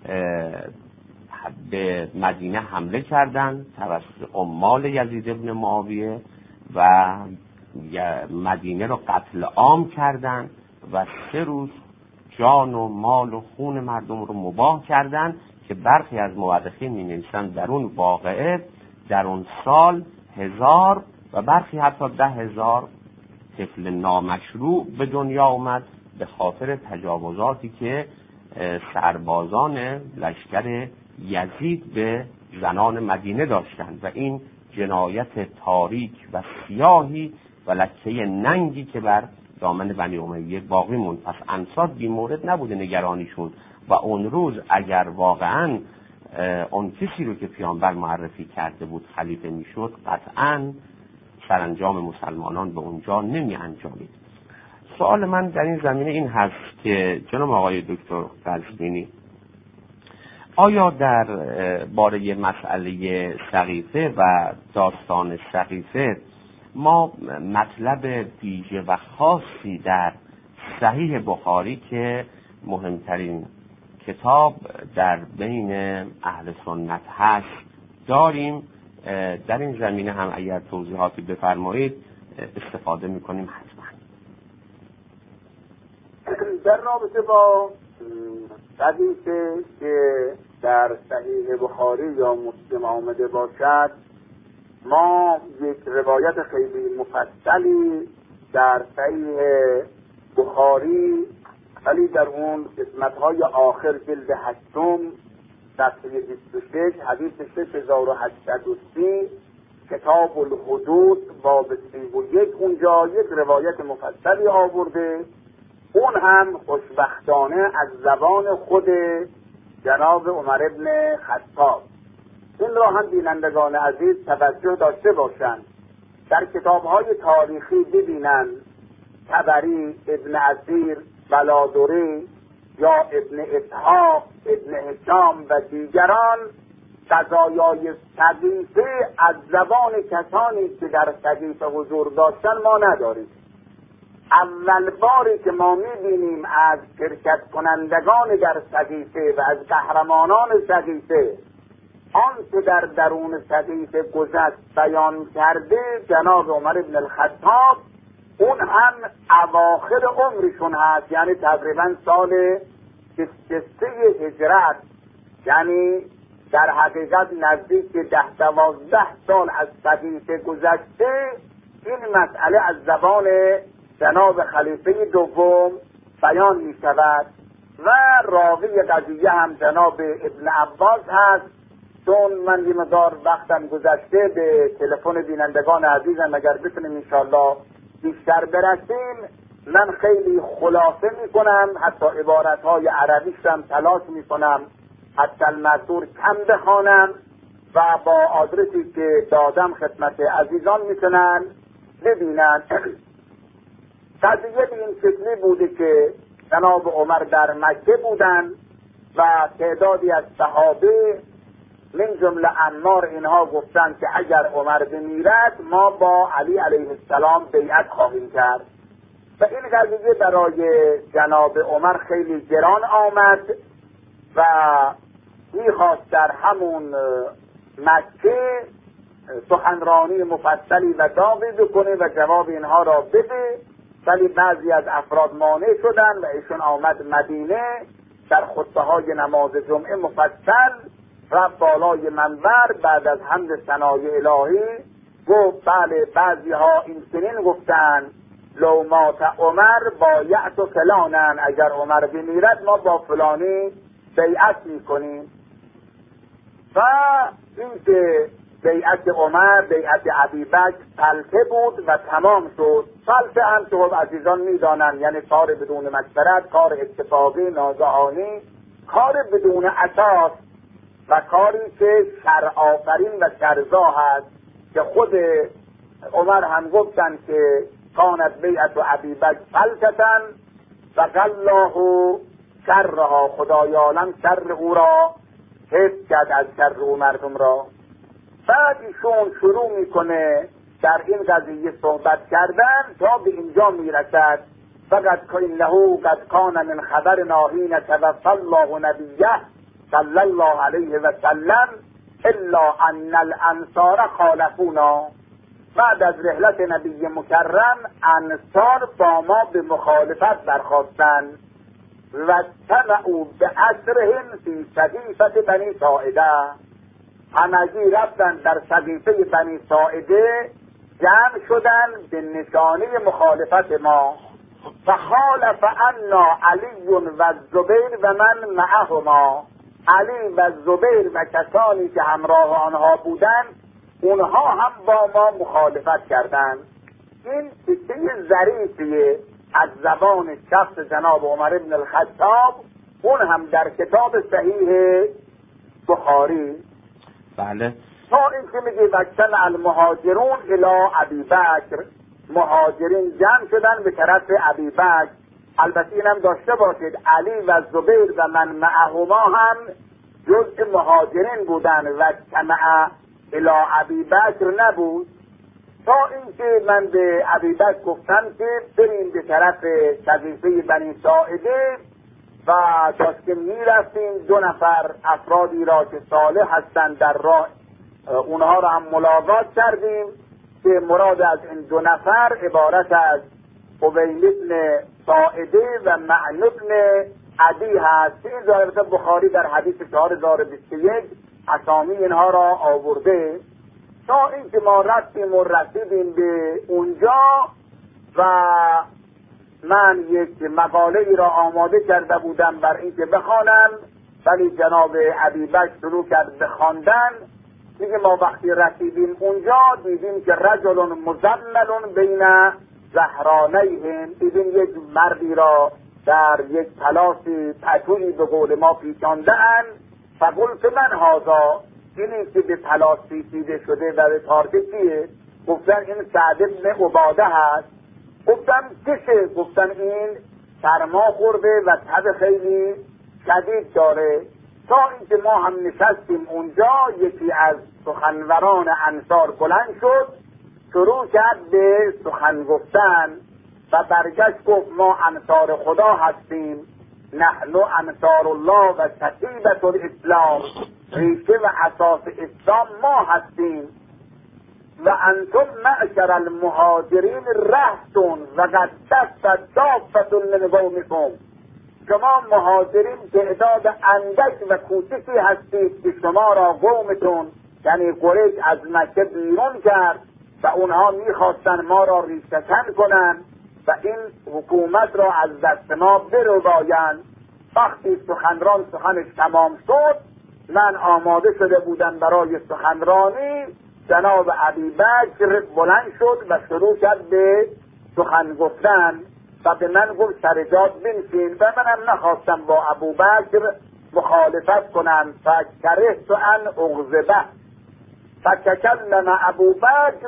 به مدینه حمله کردند توسط عمال یزید ابن معاویه و مدینه رو قتل عام کردند و 3 روز جان و مال و خون مردم رو مباح کردند که برخی از مورخین می‌نویسند در اون واقعه در اون سال 1000 و برخی حتی 10,000 طفل نامشروع به دنیا اومد به خاطر تجاوزاتی که سربازان لشکر یزید به زنان مدینه داشتند و این جنایت تاریک و سیاهی و لکه ننگی که بر دامن بنی امیه باقی موند. پس انصار بی مورد نبوده نگرانیشون و اون روز اگر واقعا اون کسی رو که پیامبر معرفی کرده بود خلیفه میشد، قطعا سرانجام مسلمانان به اونجا نمی انجامید. سوال من در این زمینه این هست که جناب آقای دکتر قزوینی، آیا در باره مسئله سقیفه و داستان سقیفه ما مطلب ویژه و خاصی در صحیح بخاری که مهمترین کتاب در بین اهل سنت هست داریم؟ در این زمینه هم اگر توضیحاتی بفرمایید استفاده میکنیم حتما. در رابطه با حدیثی که در صحیح بخاری یا مسلم آمده باشد، ما یک روایت خیلی مفصلی در صحیح بخاری، ولی در اون قسمت‌های آخر جلد 8 صفحه 26 حدیث 6830 کتاب الحدود باب 31 اونجا یک روایت مفصلی آورده، اون هم خوشبختانه از زبان خود جناب عمر ابن خطاب. این را هم بینندگان عزیز توجه داشته باشند. در کتاب‌های تاریخی ببینند طبری، ابن اثیر، بلادری یا ابن اسحاق، ابن هشام و دیگران قضایای سقیفه از زبان کسانی که در سقیفه حضور داشتن ما نداریم. اول باری که ما می‌بینیم از شرکت کنندگان در سقیفه و از قهرمانان سقیفه آنچه در درون سقیفه گذشت بیان کرده جناب عمر بن الخطاب، اون هم اواخر عمرشون هست، یعنی تقریبا سال 63 هجرت، یعنی در حقیقت نزدیک 10-12 سال از سقیفه گذشته این مسئله از زبان جناب خلیفه دوم بیان می شود و راوی قضیه هم جناب ابن عباس هست. چون من یه مقدار وقتم گذشته به تلفن بینندگان عزیزم اگر بتونیم انشاءالله بیشتر برسیم، من خیلی خلاصه می کنم، حتی عبارتهای عربیش هم تلاش می کنم حتی المذکور کم بخوانم و با آدرسی که دادم خدمت عزیزان میتونن ببینن. قضیه به این شکلی بوده که جناب عمر در مکه بودن و تعدادی از صحابه من جمله عمار اینها گفتن که اگر عمر بمیرد ما با علی علیه السلام بیعت خواهیم کرد و این قضیه برای جناب عمر خیلی گران آمد و میخواست در همون مکه سخنرانی مفصلی و داغی بکنه و جواب اینها را بده، ولی بعضی از افراد مانع شدن و ایشون آمد مدینه، در خطبه های نماز جمعه مفصل رفت بالای منبر، بعد از حمد ثنای الهی گفت بله بعضی ها این چنین گفتن لو مات عمر بایعت فلانن، اگر عمر بمیرد ما با فلانی بیعت میکنیم. و این که بیعت عمر بیعت ابیبکر فلته بود و تمام شد. فلته هم که عزیزان میدانن یعنی کار بدون مشورت، کار اتفاقی ناگهانی، کار بدون اساس و کاری که شر آفرین و شرزا هست که خود عمر هم گفتن که کانت بیعت و ابیبکر فلتتن و قالله شرها، خدای عالم شر او را حفظ کرد از شر او مردم را. بعد ایشون شروع میکنه در این قضیه صحبت کردن تا به اینجا میرسد فقط که انه قد کان من خبر ناهین توفی الله نبیه صلی الله علیه و سلم الا ان الانصار خالفونا. بعد از رحلت نبی مکرم انصار با ما به مخالفت برخاستند و تمعوا بأسرهم فی سقیفة بنی ساعده، همگی رفتن در سقیفه بنی ساعده جمع شدن به نشانه مخالفت ما. فخالف عنا علی و زبیر و من معهما، علی و زبیر و کسانی که همراه آنها بودند اونها هم با ما مخالفت کردند. این قصه ظریفیه از زبان شخص جناب عمر بن الخطاب، اون هم در کتاب صحیح بخاری. بله. تا این که میگه وجتمع المهاجرون الی ابی بکر، مهاجرین جمع شدن به طرف ابی بکر. البته اینم داشته باشید علی و زبیر و من معهما هم جزء مهاجرین بودن و وجتمع الی ابی بکر نبود. تا اینکه من به ابی بکر گفتم که بریم به طرف سقیفه بنی ساعده و داشتیم میرفتیم 2 نفر افرادی را که صالح هستند در راه اونها را هم ملاقات کردیم که مراد از این 2 نفر عبارت از قبیل ابن ساعده و معن ابن عدی هست. این ظاهرت بخاری در حدیث 4021 اسامی اینها را آورده. تا اینکه ما رفتیم و رسیدیم به اونجا و من یک مقاله ای را آماده کرده بودم بر اینکه بخوانم، ولی جناب ابی بکر شروع کرد به خواندن. میگه ما وقتی رسیدیم اونجا دیدیم که رجل مزمل بین ظهرانیهم، دیدیم یک مردی را در یک پلاسی پتویی به قول ما پیچانده‌اند. فقلت من هذا، اینی که به پلاس پیچیده شده و به تارکه چیه؟ گفتن این سعد بن عباده هست. گفتم چشه؟ گفتن این سرما خورده و تب خیلی شدید داره. تا اینکه ما هم نشستیم اونجا یکی از سخنوران انصار بلند شد، شروع کرد به سخن گفتن و برگشت گفت ما انصار خدا هستیم، نحن انصار الله و ستیبة الاسلام، ریشه و اساس اسلام ما هستیم و انتم معشر المهاجرین رهتون و قد دست دافت من قومکم، شما مهاجرین تعداد اندک و کوچکی هستید که شما را قومتون یعنی قریش از مکه بیرون کرد و اونها میخواستن ما را ریشه‌کن کنند و این حکومت را از دست ما بربایند. وقتی سخنران سخنش تمام شد من آماده شده بودم برای سخنرانی، جناب ابی بکر بلند شد و شروع کرد به سخن گفتن و به من گفت سرجات بنشین و منم نخواستم با ابو بکر مخالفت کنم. فکرهت ان اغضبه، فکلم ابو بکر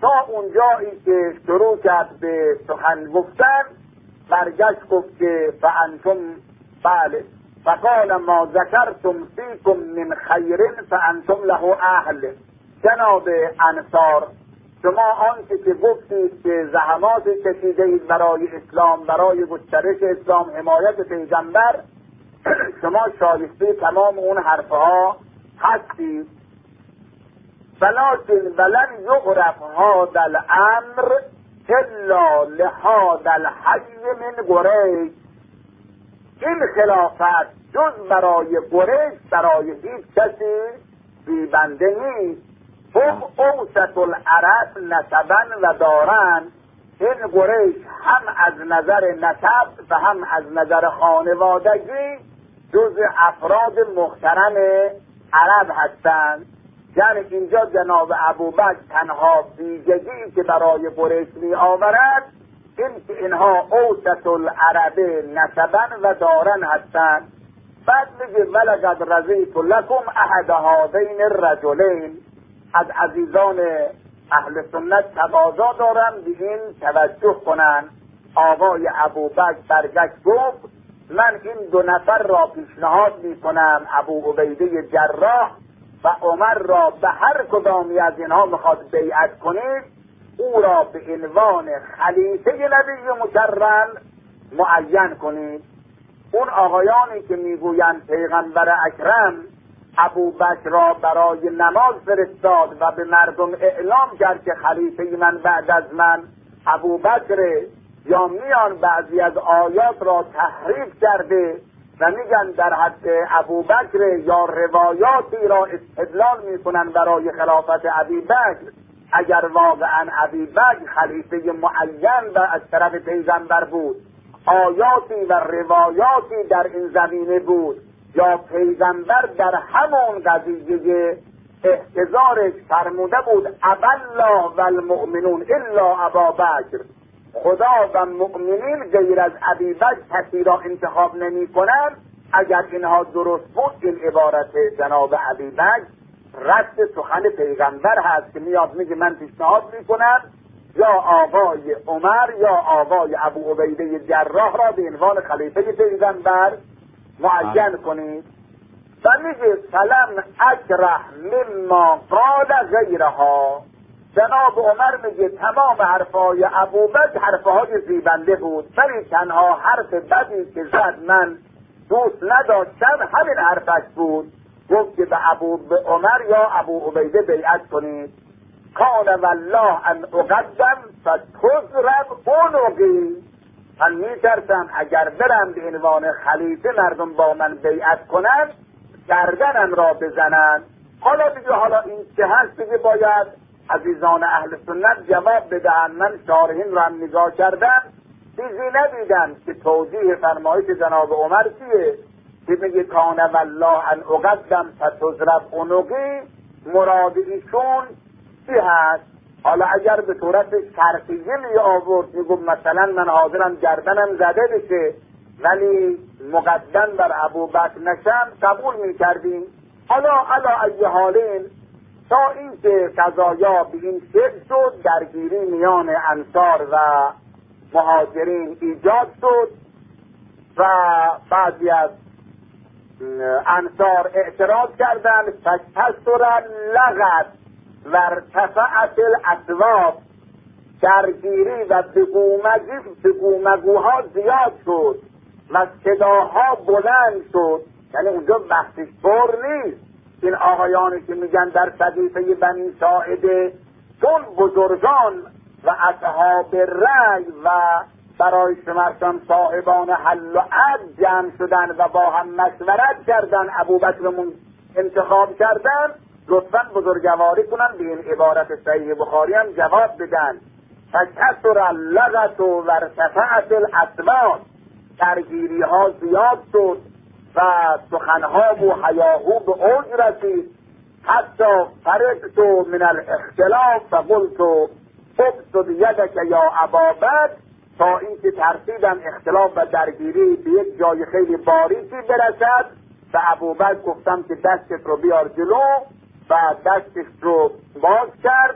تا اونجایی که شروع کرد به سخن گفتن برگشت گفت که فانتم بله فقال ما ذکرتم فیکم من خیر فانتم له اهل. جناب انصار، شما آنچه که گفتید که زحمات کشیدید برای اسلام، برای گسترش اسلام، حمایت پیغمبر، شما شایسته تمام اون حرفها هستید. ولکن ولن یعرف هذا الامر الا لهذا الحی من قریش. این خلافت جز برای قریش برای هیچ کسی زیبنده نیست. هم اوسط العرب نسبا و دارن. این قریش هم از نظر نسب و هم از نظر خانوادگی جز افراد محترم عرب هستند. یعنی اینجا جناب ابوبکر تنها ویژگی که برای قریش می آورد این که اینها اوسط العرب نسبا و دارن هستند. بعد میگه ولقد رضیت لکم احد هذین الرجلین. از عزیزان اهل سنت تقاضا دارم به این توجه کنن. آقای ابوبکر برگشت گفت من این دو نفر را پیشنهاد می کنم، ابو عبیده جراح و عمر را، به هر کدامی از اینها میخواد بیعت کنید او را به عنوان خلیفه نبی مکرم معین کنید. اون آقایانی که میگویند پیغمبر اکرم ابوبکر را برای نماز فرستاد و به مردم اعلام کرد که خلیفه من بعد از من ابوبکر، یا میان بعضی از آیات را تحریف کرده و میگن در حد ابوبکر، یا روایاتی را استدلال میکنن برای خلافت ابوبکر. اگر واقعا ابوبکر خلیفه معین و از طرف پیغمبر بود، آیاتی و روایاتی در این زمینه بود، یا پیغمبر در همون قضیه احتضارش فرموده بود ابالله و المؤمنون الا ابابکر، خدا و مؤمنین غیر از ابوبکر کسی را انتخاب نمی کنند. اگر اینها درست بود این عبارت جناب ابوبکر رد سخن پیغمبر هست که میاد میگه من پیشنهاد میکنم یا آقای عمر یا آقای ابو عبیده جراح را به عنوان خلیفه پیغمبر معین کنید. و میگه فلم اکره مما قال غیرها. جناب عمر میگه تمام حرفای ابوبکر حرفهای زیبنده بود، ولی تنها حرف بدی که زد من دوست نداشتم همین حرفش بود. گفت که به عمر یا ابو عبیده بیعت کنید. قال والله ان اقدم فتضرب عنقی. من میترسم اگر برم به عنوان خلیفه مردم با من بیعت کنن گردنم را بزنن. حالا این چه هست دیگه باید عزیزان اهل سنت جواب بدهن. من شارحین را هم نگاه کردم چیزی ندیدم که توضیح فرمایش جناب عمر چیه که میگه کان والله ان اقدم فتضرب عنقی، مراد ایشون چی هست؟ حالا اگر به صورت شرطیه می آورد میگم مثلا من حاضرم گردنم زده بشه ولی مقدم بر ابوبکر نشم، قبول می کردیم. حالا ای حالین تا اینکه قضایا به این شکل شد، درگیری میان انصار و مهاجرین ایجاد شد و بعضی از انصار اعتراض کردند فکسر لغت و ارتفعت الاصوات. درگیری و بگومگوها زیاد شد و صداها بلند شد. یعنی اونجا بحثش بر نیست. این آقایانی که میگن در صحیفه بنی ساعده چون بزرگان و اصحاب رأی و برای شمرتان صاحبان حل و عقد جمع شدن و با هم مشورت کردن ابوبکرمون انتخاب کردن، لطفاً بزرگواری کنن به این عبارت صحیح بخاری هم جواب بدن. فکسر اللغت و ارتفعت الاصوات. درگیری ها زیاد شد و سخنها و حیاهو به اوج رسید. حتی فرقت من الاختلاف فقلت ابسط یدک یا ابابکر، تا اینکه ترسیدم اختلاف و درگیری به یک جای خیلی باریکی برسد و ابوبکر گفتم که دستت رو بیار جلو و دستش رو باز کرد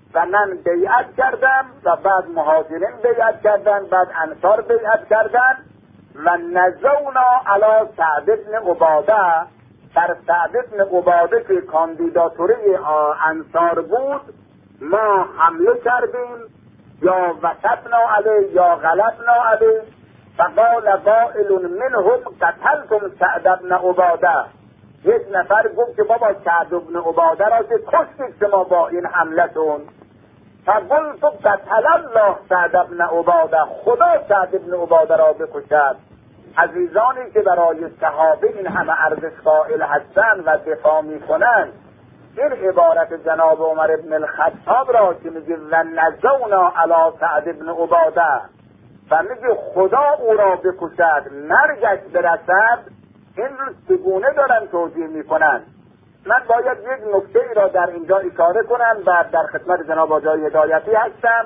و من بیعت کردم و بعد مهاجرین بیعت کردن، بعد انصار بیعت کردن و نزونا علی سعد بن عباده، در سعد بن عباده که کاندیداتوری انصار بود ما حمله کردیم، یا وسطنا علیه یا غلبنا علیه، فقال قائل منهم قتلتم سعد بن عباده. یک نفر گفت که بابا سعد بن عباده را که کشتید شما با این حملتون. فقلت قتل الله سعد بن عباده، خدا سعد بن عباده را بکشد. عزیزانی که برای صحابه این همه ارزش قائل هستند و دفاع میکنند، این عبارت جناب عمر بن الخطاب را که میگه و نزونا علی سعد بن عباده و میگه خدا او را بکشد مرگش برسد، این رو چگونه دارن توجیه میکنن؟ من باید یک نکته ای را در اینجا اشاره کنم و در خدمت جناب آقای هدایتی هستم.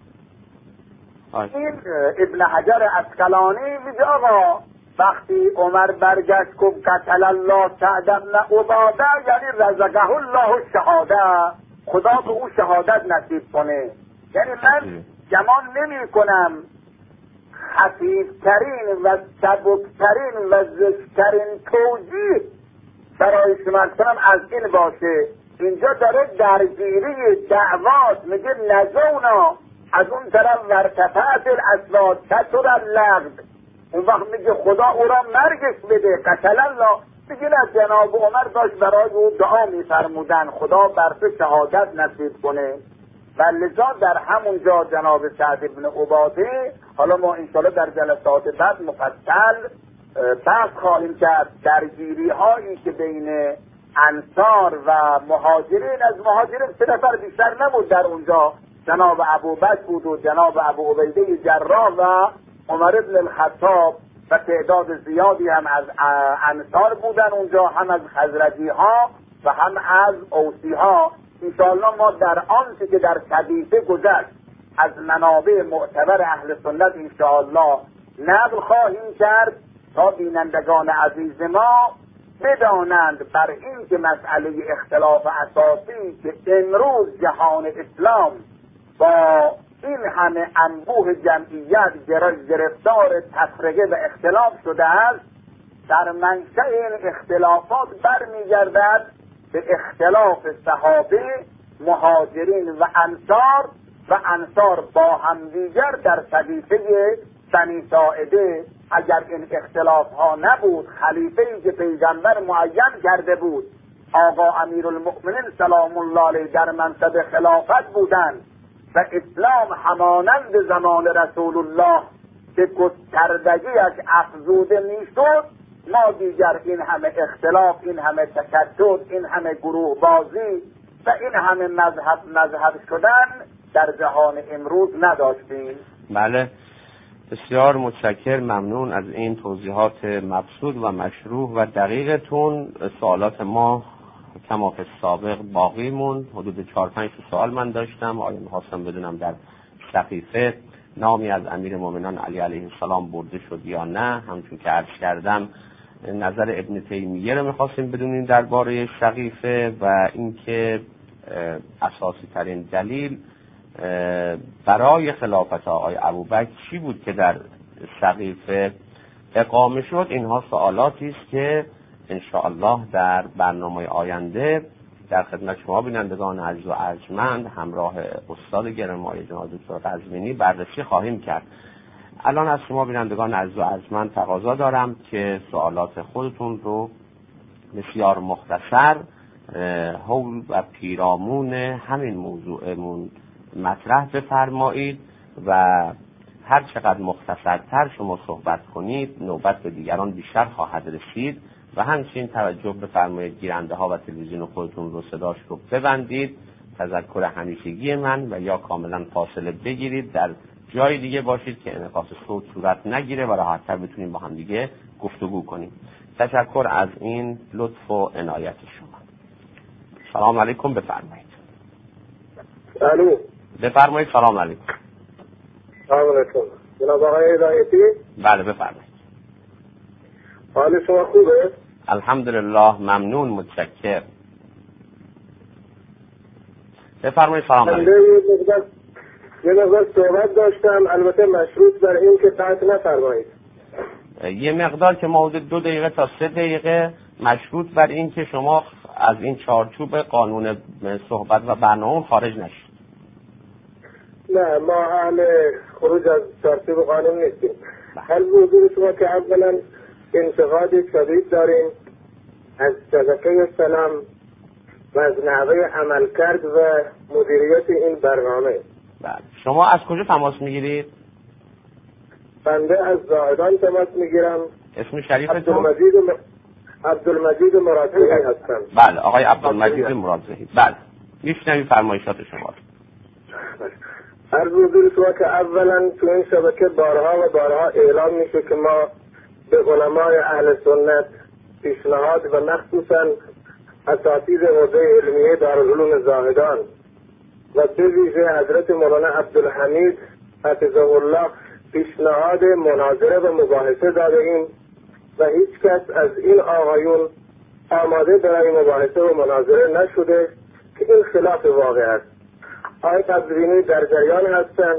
این ابن حجر عسقلانی میگه آقا وقتی عمر برگشت گفت قتل الله سعد بن عباده یعنی رزقه الله الشهاده، خدا به او شهادت نصیب کنه. یعنی من گمان نمی کنم خفیفترین و سبکترین و زشترین توجیه برای شما کنم از این باشه. اینجا داره درگیری دعوات، میگه نزونا، از اون طرف ورتفعت الاصوات کثر اللغو، اون وقت میگه خدا او را مرگش بده قتل الله. میگه نه، جناب عمر داشت برای او دعا میفرمودن خدا بر تو شهادت نصیب کنه. و لذا در همونجا جناب سعد بن عباده، حالا ما انشاءالله در جلسات بعد مفصل بحث خواهیم کرد، درگیری هایی که بین انصار و مهاجرین، از مهاجرین 3 نفر بیشتر نبود در اونجا، جناب ابوبکر بود و جناب ابو عبیده جراح و عمر بن الخطاب و تعداد زیادی هم از انصار بودن اونجا، هم از خزرجی ها و هم از اوسی ها. انشاءالله ما در آنچه که در صحیفه گذشت از منابع معتبر اهل سنت انشاءالله نقل خواهیم کرد تا بینندگان عزیز ما بدانند بر این که مسئله اختلاف اساسی که امروز جهان اسلام با این همه انبوه جمعیت گرفتار تفرقه و اختلاف شده است، در منشأ این اختلافات برمیگردد به اختلاف صحابه، مهاجرین و انصار با همدیگر در صحیفه بنی ساعده. اگر این اختلاف ها نبود، خلیفه‌ای که پیغمبر معین کرده بود آقا امیرالمؤمنین سلام الله علیه در منصب خلافت بودند و اسلام همانند زمان رسول الله که گستردگیش افزوده میشد، ما دیگر این همه اختلاف، این همه تشدد، این همه گروه بازی و این همه مذهب شدن در جهان امروز نداشتیم. بله، بسیار متشکر، ممنون از این توضیحات مبسوط و مشروح و دقیقتون. سوالات ما کما فی السابق باقی موند. حدود 4-5 سوال من داشتم. آیا می‌خواستم بدونم در صحیفه نامی از امیرالمؤمنین علی علیه السلام برده شد یا نه. همچون که عرض کردم نظر ابن تیمیه رو می‌خواستیم بدونیم درباره صحیفه و اینکه اساسی ترین دلیل برای خلافت آقای ابوبکر چی بود که در صحیفه اقامه شد. اینها سوالاتی است که انشاءالله در برنامه آینده در خدمت شما بینندگان عزیز و ارجمند همراه استاد گرامی جناب دکتر قزوینی بررسی خواهیم کرد. الان از شما بینندگان عزیز و ارجمند تقاضا دارم که سوالات خودتون رو بسیار مختصر حول و پیرامون همین موضوعمون مطرح بفرمایید و هر چقدر مختصرتر شما صحبت کنید نوبت به دیگران بیشتر خواهد رسید. و همچنین توجه بفرمایید گیرنده ها و تلویزیون خودتون رو صداش رو ببندید. تذکر همیشگی من و یا کاملا فاصله بگیرید، در جای دیگه باشید که انعکاس صوت صورت نگیره و راحت‌تر بتونیم با هم دیگه گفتگو کنیم. تشکر از این لطف و عنایت شما. سلام علیکم، بفرمایید. الو، بفرمایید. سلام علیکم. سلام علیکم جناب آقای هدایتی. بله بفرمایید. حال شما خوبه؟ الحمدلله، ممنون، متشکر. بفرمایید. سلام علیکم. یه مقدار صحبت داشتم، البته مشروط بر این که قطع نفرمایید. یه مقدار که ما حدود 2 دقیقه تا 3 دقیقه، مشروط بر این که شما از این چارچوب قانون صحبت و برنامه خارج نشید. نه، ما اهل خروج از چارچوب قانون نیستیم. هر حضور شما که اولا انتقاد شدید داریم از شبکه سلام و از نحوه عملکرد و مدیریت این برنامه. بله. شما از کجا تماس میگیرید؟ بنده از زاهدان تماس میگیرم. اسم شریفتون؟ عبدالمجید مرادزهی هستم. بله، آقای عبدالمجید مرادزهی. بله، میشنویم فرمایشات شما. عرض حضور شما که اولا تو این شبکه بارها و بارها اعلام میشه که ما به علمای اهل سنت پیشنهاد و مخصوصا اساتید حوزه علمیه دارالعلوم زاهدان و به ویژه حضرت مولانا عبدالحمید حفظه الله پیشنهاد مناظره و مباحثه داده ایم و هیچ کس از این آقایون آماده برای مباحثه و مناظره نشده که این خلاف واقع است. آقای قزوینی در جریان هستند،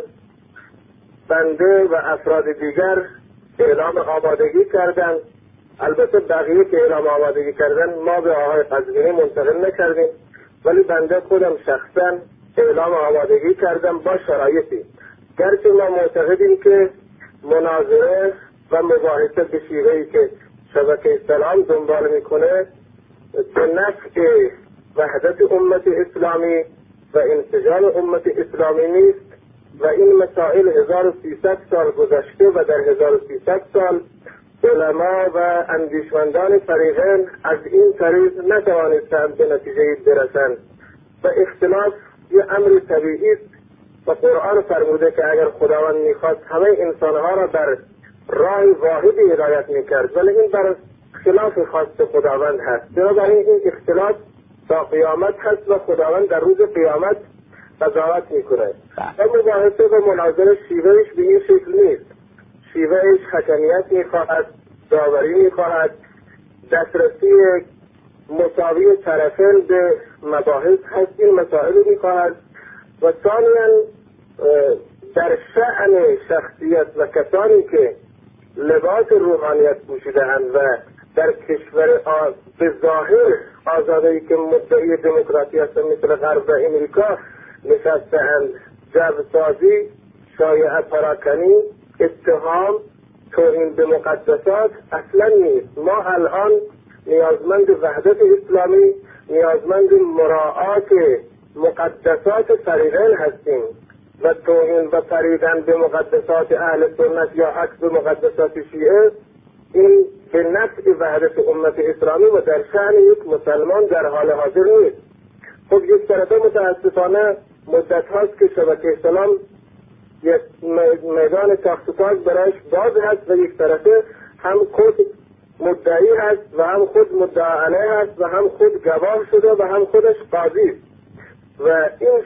بنده و افراد دیگر اعلام آمادگی کردند. البته بقیه که اعلام آمادگی کردن ما به آقای قزوینی منتقل نکردیم، ولی بنده خودم شخصا اعلام آمادگی کردم با شرایطی، گرچه ما معتقدیم که مناظره و مباحثه به شیوهی که شبکه سلام دنبال میکنه به نفع وحدت امت اسلامی و انسجام امت اسلامی نیست و این مسائل 1300 سال گذشته و در 1300 سال علما و اندیشمندان فریقین از این طریق نتوانستند به نتیجه برسند و اختلاف یه امر طبیعی است و قرآن فرموده که اگر خداوند میخواست همه انسانها را بر راه واحدی هدایت میکرد، ولی این بر خلاف خواست خداوند هست. بنابراین این اختلاف تا قیامت هست و خداوند در روز قیامت قضاوت میکنه و مباحثه و مناظره شیوهش به این شکل نیست. شیوهش حکمیت میخواهد، داوری میخواهد، دسترسی مساوی طرفین به مباحث هست، این مسائل میخواهد و ثانیاً در شأن شخصیت و کسانی که لباس روحانیت پوشیده‌اند و در کشور به ظاهر آزاده‌ای که مدعی دموکراسی هستند مثل غرب و امریکا نشسته‌اند، جوسازی، شایعه پراکنی، اتهام، توهین به مقدسات اصلا نیست. ما الان نیازمند وحدت اسلامی، نیازمند مراعات مقدسات فریقین هستیم و توهین و پریدن به مقدسات اهل سنت یا عکس به مقدسات شیعه این به نفع وحدت امت اسلامی و در شأن یک مسلمان در حال حاضر نیست. خب یک طرفه متاسفانه مدت هاست که شبکه سلام یک میدان تاخت و تاز برایش باز هست و یک طرفه هم خود مدعی هست و هم خود مدعا علیه هست و هم خود گواه شده و هم خودش قاضی است و این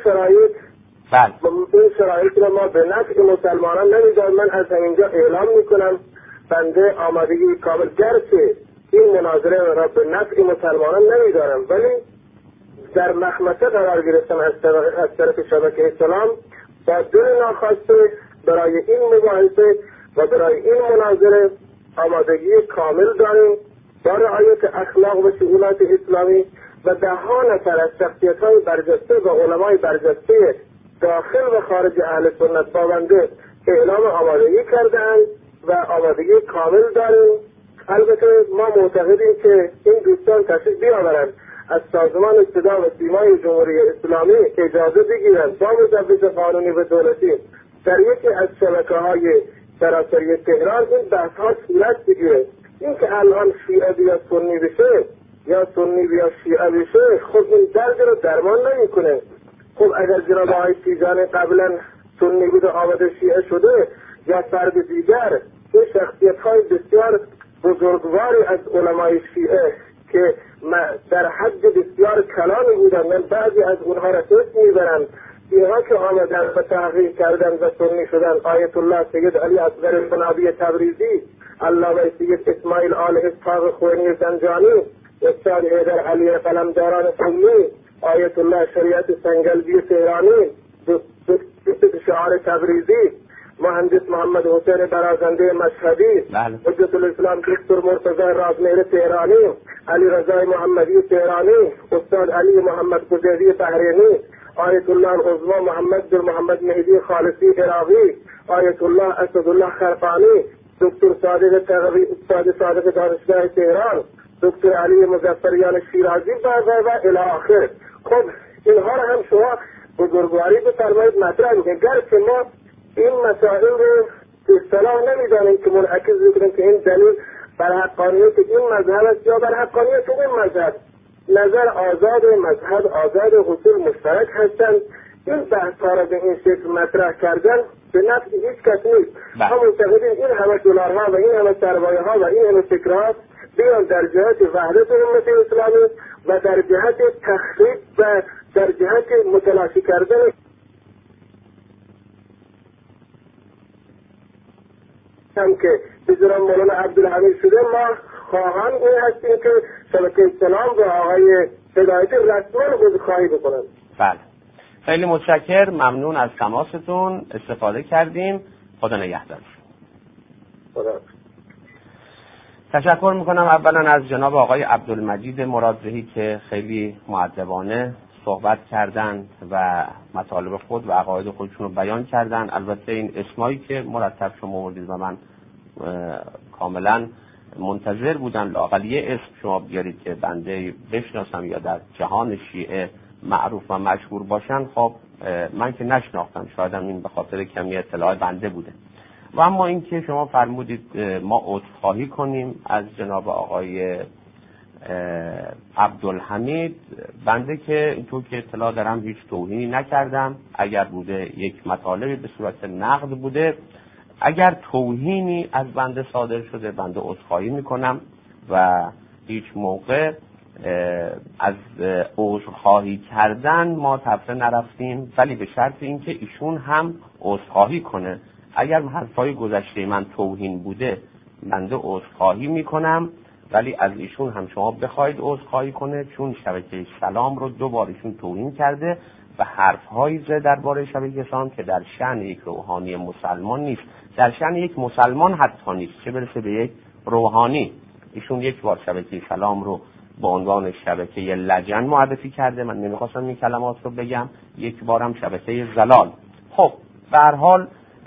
شرایط را ما به نفع مسلمانان نمیدارم. من از همینجا اعلام میکنم بنده آمادگی کامل، گرچه این مناظره را به نفع مسلمانان نمیدارم ولی در مخمسه قرار گرفتم از طرف شبکه اسلام با دل ناخواسته برای این مباحثه و برای این مناظره آمادگی کامل داریم با رعایت اخلاق و شعونات اسلامی و 10 نفر از شخصیت‌های برجسته و علمای برجسته داخل و خارج اهل سنت با بنده اعلام آمادگی کردند و آمادگی کامل داریم. البته ما معتقدیم که این دوستان تشریف بیاورند از سازمان صدا و سیمای جمهوری اسلامی اجازه بگیرند با مجوز قانونی و دولتی در یکی از شبکه‌های سراسری تهران این بحث‌ها صورت بگیره. این که الان شیعه بیا سنی بشه یا سنی بیا شیعه بشه خب این درد رو درمان نمی‌کنه. خب اگر جناب آقای سیجانی قبلا سنی بود و آمده شیعه شده یا فرد دیگر، این شخصیت‌های بسیار بزرگواری از علمای شیعه که در حد بسیار کلامی بودن، من بعضی از اونها را اسم میبرم، اینها که آمدن و تحقیق کردن و سنی شدن، آیت الله سید علی اصغر فنابی تبریزی، علامه سید اسماعیل آل اسحاق خوینی زنجانی، استاد حیدر علی قلمداران قمی، آیت الله شریعت سنگلبی تهرانی، دکتر شعار تبریزی، مهندس محمد حسین برازنده مشهدی، حجت الاسلام دکتر مرتضی رازمهر تهرانی، علی رضا محمدی تهرانی، استاد علی محمد قدیری بحرینی، آیت الله العظما محمد بن محمد مهدی خالصی عراقی، آیت الله اسدالله خرقانی، دکتر صادق تقوی، استاد صادق دانشگاه تهران، دکتر علی مظفریان شیرازی و الی آخر. خب اینها را هم شما بزرگواری بفرمایید مطرح میکنید. گرچه ما این مسائل رو به اصطلاح نمیدانیم که منعکس بکنیم که این دلیل بر حقانیت این مذهب است یا بر حقانیت اون مذهب. نظر آزاد، مذهب آزاد، حصول مشترک هستند. این بحث‌ها را به این شکل مطرح کردن به نفع هیچ کس نیست. ما معتقدیم این همه دلارها و این همه سرمایه‌ها و این همه فکرات بیان در جهت وحدت امت اسلامی و در جهت تخریب و در جهت متلاشی کردن هم که بزران مولانا عبدالحمید شده. ما خواهان این هستیم که شبکه سلام و آقای هدایتی رسما عذرخواهی بکنند. بله، خیلی متشکر، ممنون از تماستون، استفاده کردیم. خدا نگهدار. خدا. تشکر میکنم اولا از جناب آقای عبدالمجید مرادزهی که خیلی مؤدبانه صحبت کردند و مطالب خود و عقاید خودشون رو بیان کردن. البته این اسمایی که مرتب شما آوردید و من کاملا منتظر بودم لااقل یه اسم شما بیارید که بنده بشناسم یا در جهان شیعه معروف و مشهور باشن. خب من که نشناختم، شاید این به خاطر کمی اطلاع بنده بوده. و اما این که شما فرمودید ما عذرخواهی کنیم از جناب آقای عبدالحمید، بنده که اینطور که اطلاع دارم هیچ توهینی نکردم. اگر بوده یک مطالبی به صورت نقد بوده، اگر توهینی از بنده صادر شده بنده عذرخواهی میکنم و هیچ موقع از عذرخواهی کردن ما تفره نرفتیم، ولی به شرط اینکه ایشون هم عذرخواهی کنه. اگر حرفای گذشته من توهین بوده بنده عذرخواهی میکنم، ولی از ایشون هم شما بخواید عذرخواهی کنه، چون شبکه سلام رو دوبار ایشون توهین کرده و حرفهایی زده درباره شبکه سلام که در شأن یک روحانی مسلمان نیست، در شأن یک مسلمان حتی نیست، چه برسه به یک روحانی. ایشون یک بار شبکه سلام رو با عنوان شبکه لجن معرفی کرده، من نمیخواستم این کلمات رو بگم، یک بارم شبکه زلال. خب به هر حال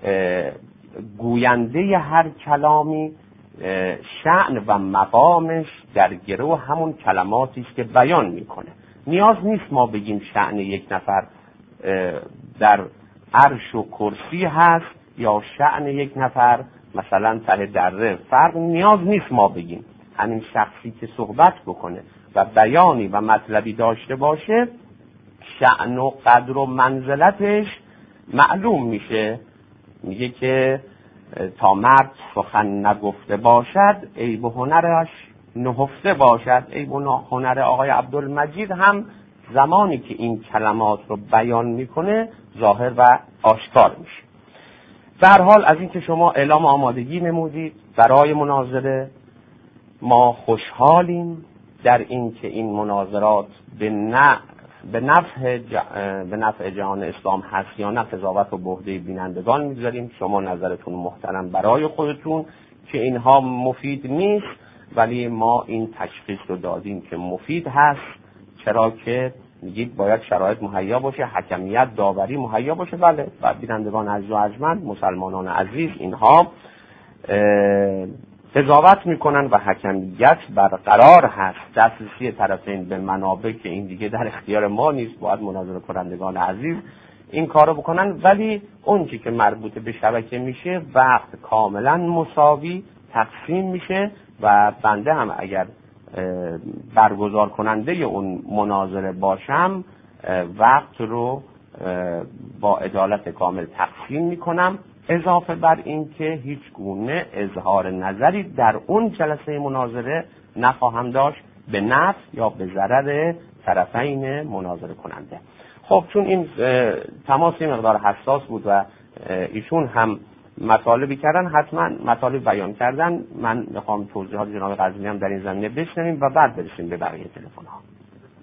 گوینده هر کلامی شأن و مقامش در گرو همون کلماتی است که بیان میکنه. نیاز نیست ما بگیم شأن یک نفر در عرش و کرسی هست یا شأن یک نفر مثلا ته دره، فرق نیاز نیست ما بگیم. همین شخصی که صحبت بکنه و بیانی و مطلبی داشته باشه شأن و قدر و منزلتش معلوم میشه. میگه که تا مرد سخن نگفته باشد عیب و هنرش نهفته باشد. عیب و هنر آقای عبدالمجید هم زمانی که این کلمات رو بیان میکنه ظاهر و آشکار میشه. به هر حال از اینکه شما اعلام آمادگی نمودید برای مناظره، ما خوشحالیم در اینکه این مناظرات به نفع جهان اسلام هست یا نه قضاوت و بهده بینندگان میذاریم. شما نظرتون محترم برای خودتون که اینها مفید نیست، ولی ما این تشخیص رو دادیم که مفید هست، چرا که میگید باید شرایط مهیا باشه، حکمیت داوری مهیا باشه. بله، و بینندگان عزیز و ارجمند، مسلمانان عزیز، اینها قضاوت میکنن و حکمیت برقرار هست. دسترسی طرفین به منابع که این دیگه در اختیار ما نیست، باید مناظره کنندگان عزیز این کارو بکنن. ولی اون چی که مربوط به شبکه میشه وقت کاملا مساوی تقسیم میشه و بنده هم اگر برگزار کننده اون مناظره باشم وقت رو با عدالت کامل تقسیم میکنم، اضافه بر این که هیچ گونه اظهار نظری در اون جلسه مناظره نخواهم داشت به نفع یا به ضرر طرفین مناظره کننده. خب چون این تماس مقدار حساس بود و ایشون هم مطالبی کردن، حتما مطالب بیان کردن، من میخوام توضیحات جناب قزوینی هم در این زمینه بشنویم و بعد برسیم به بقیه تلفن ها.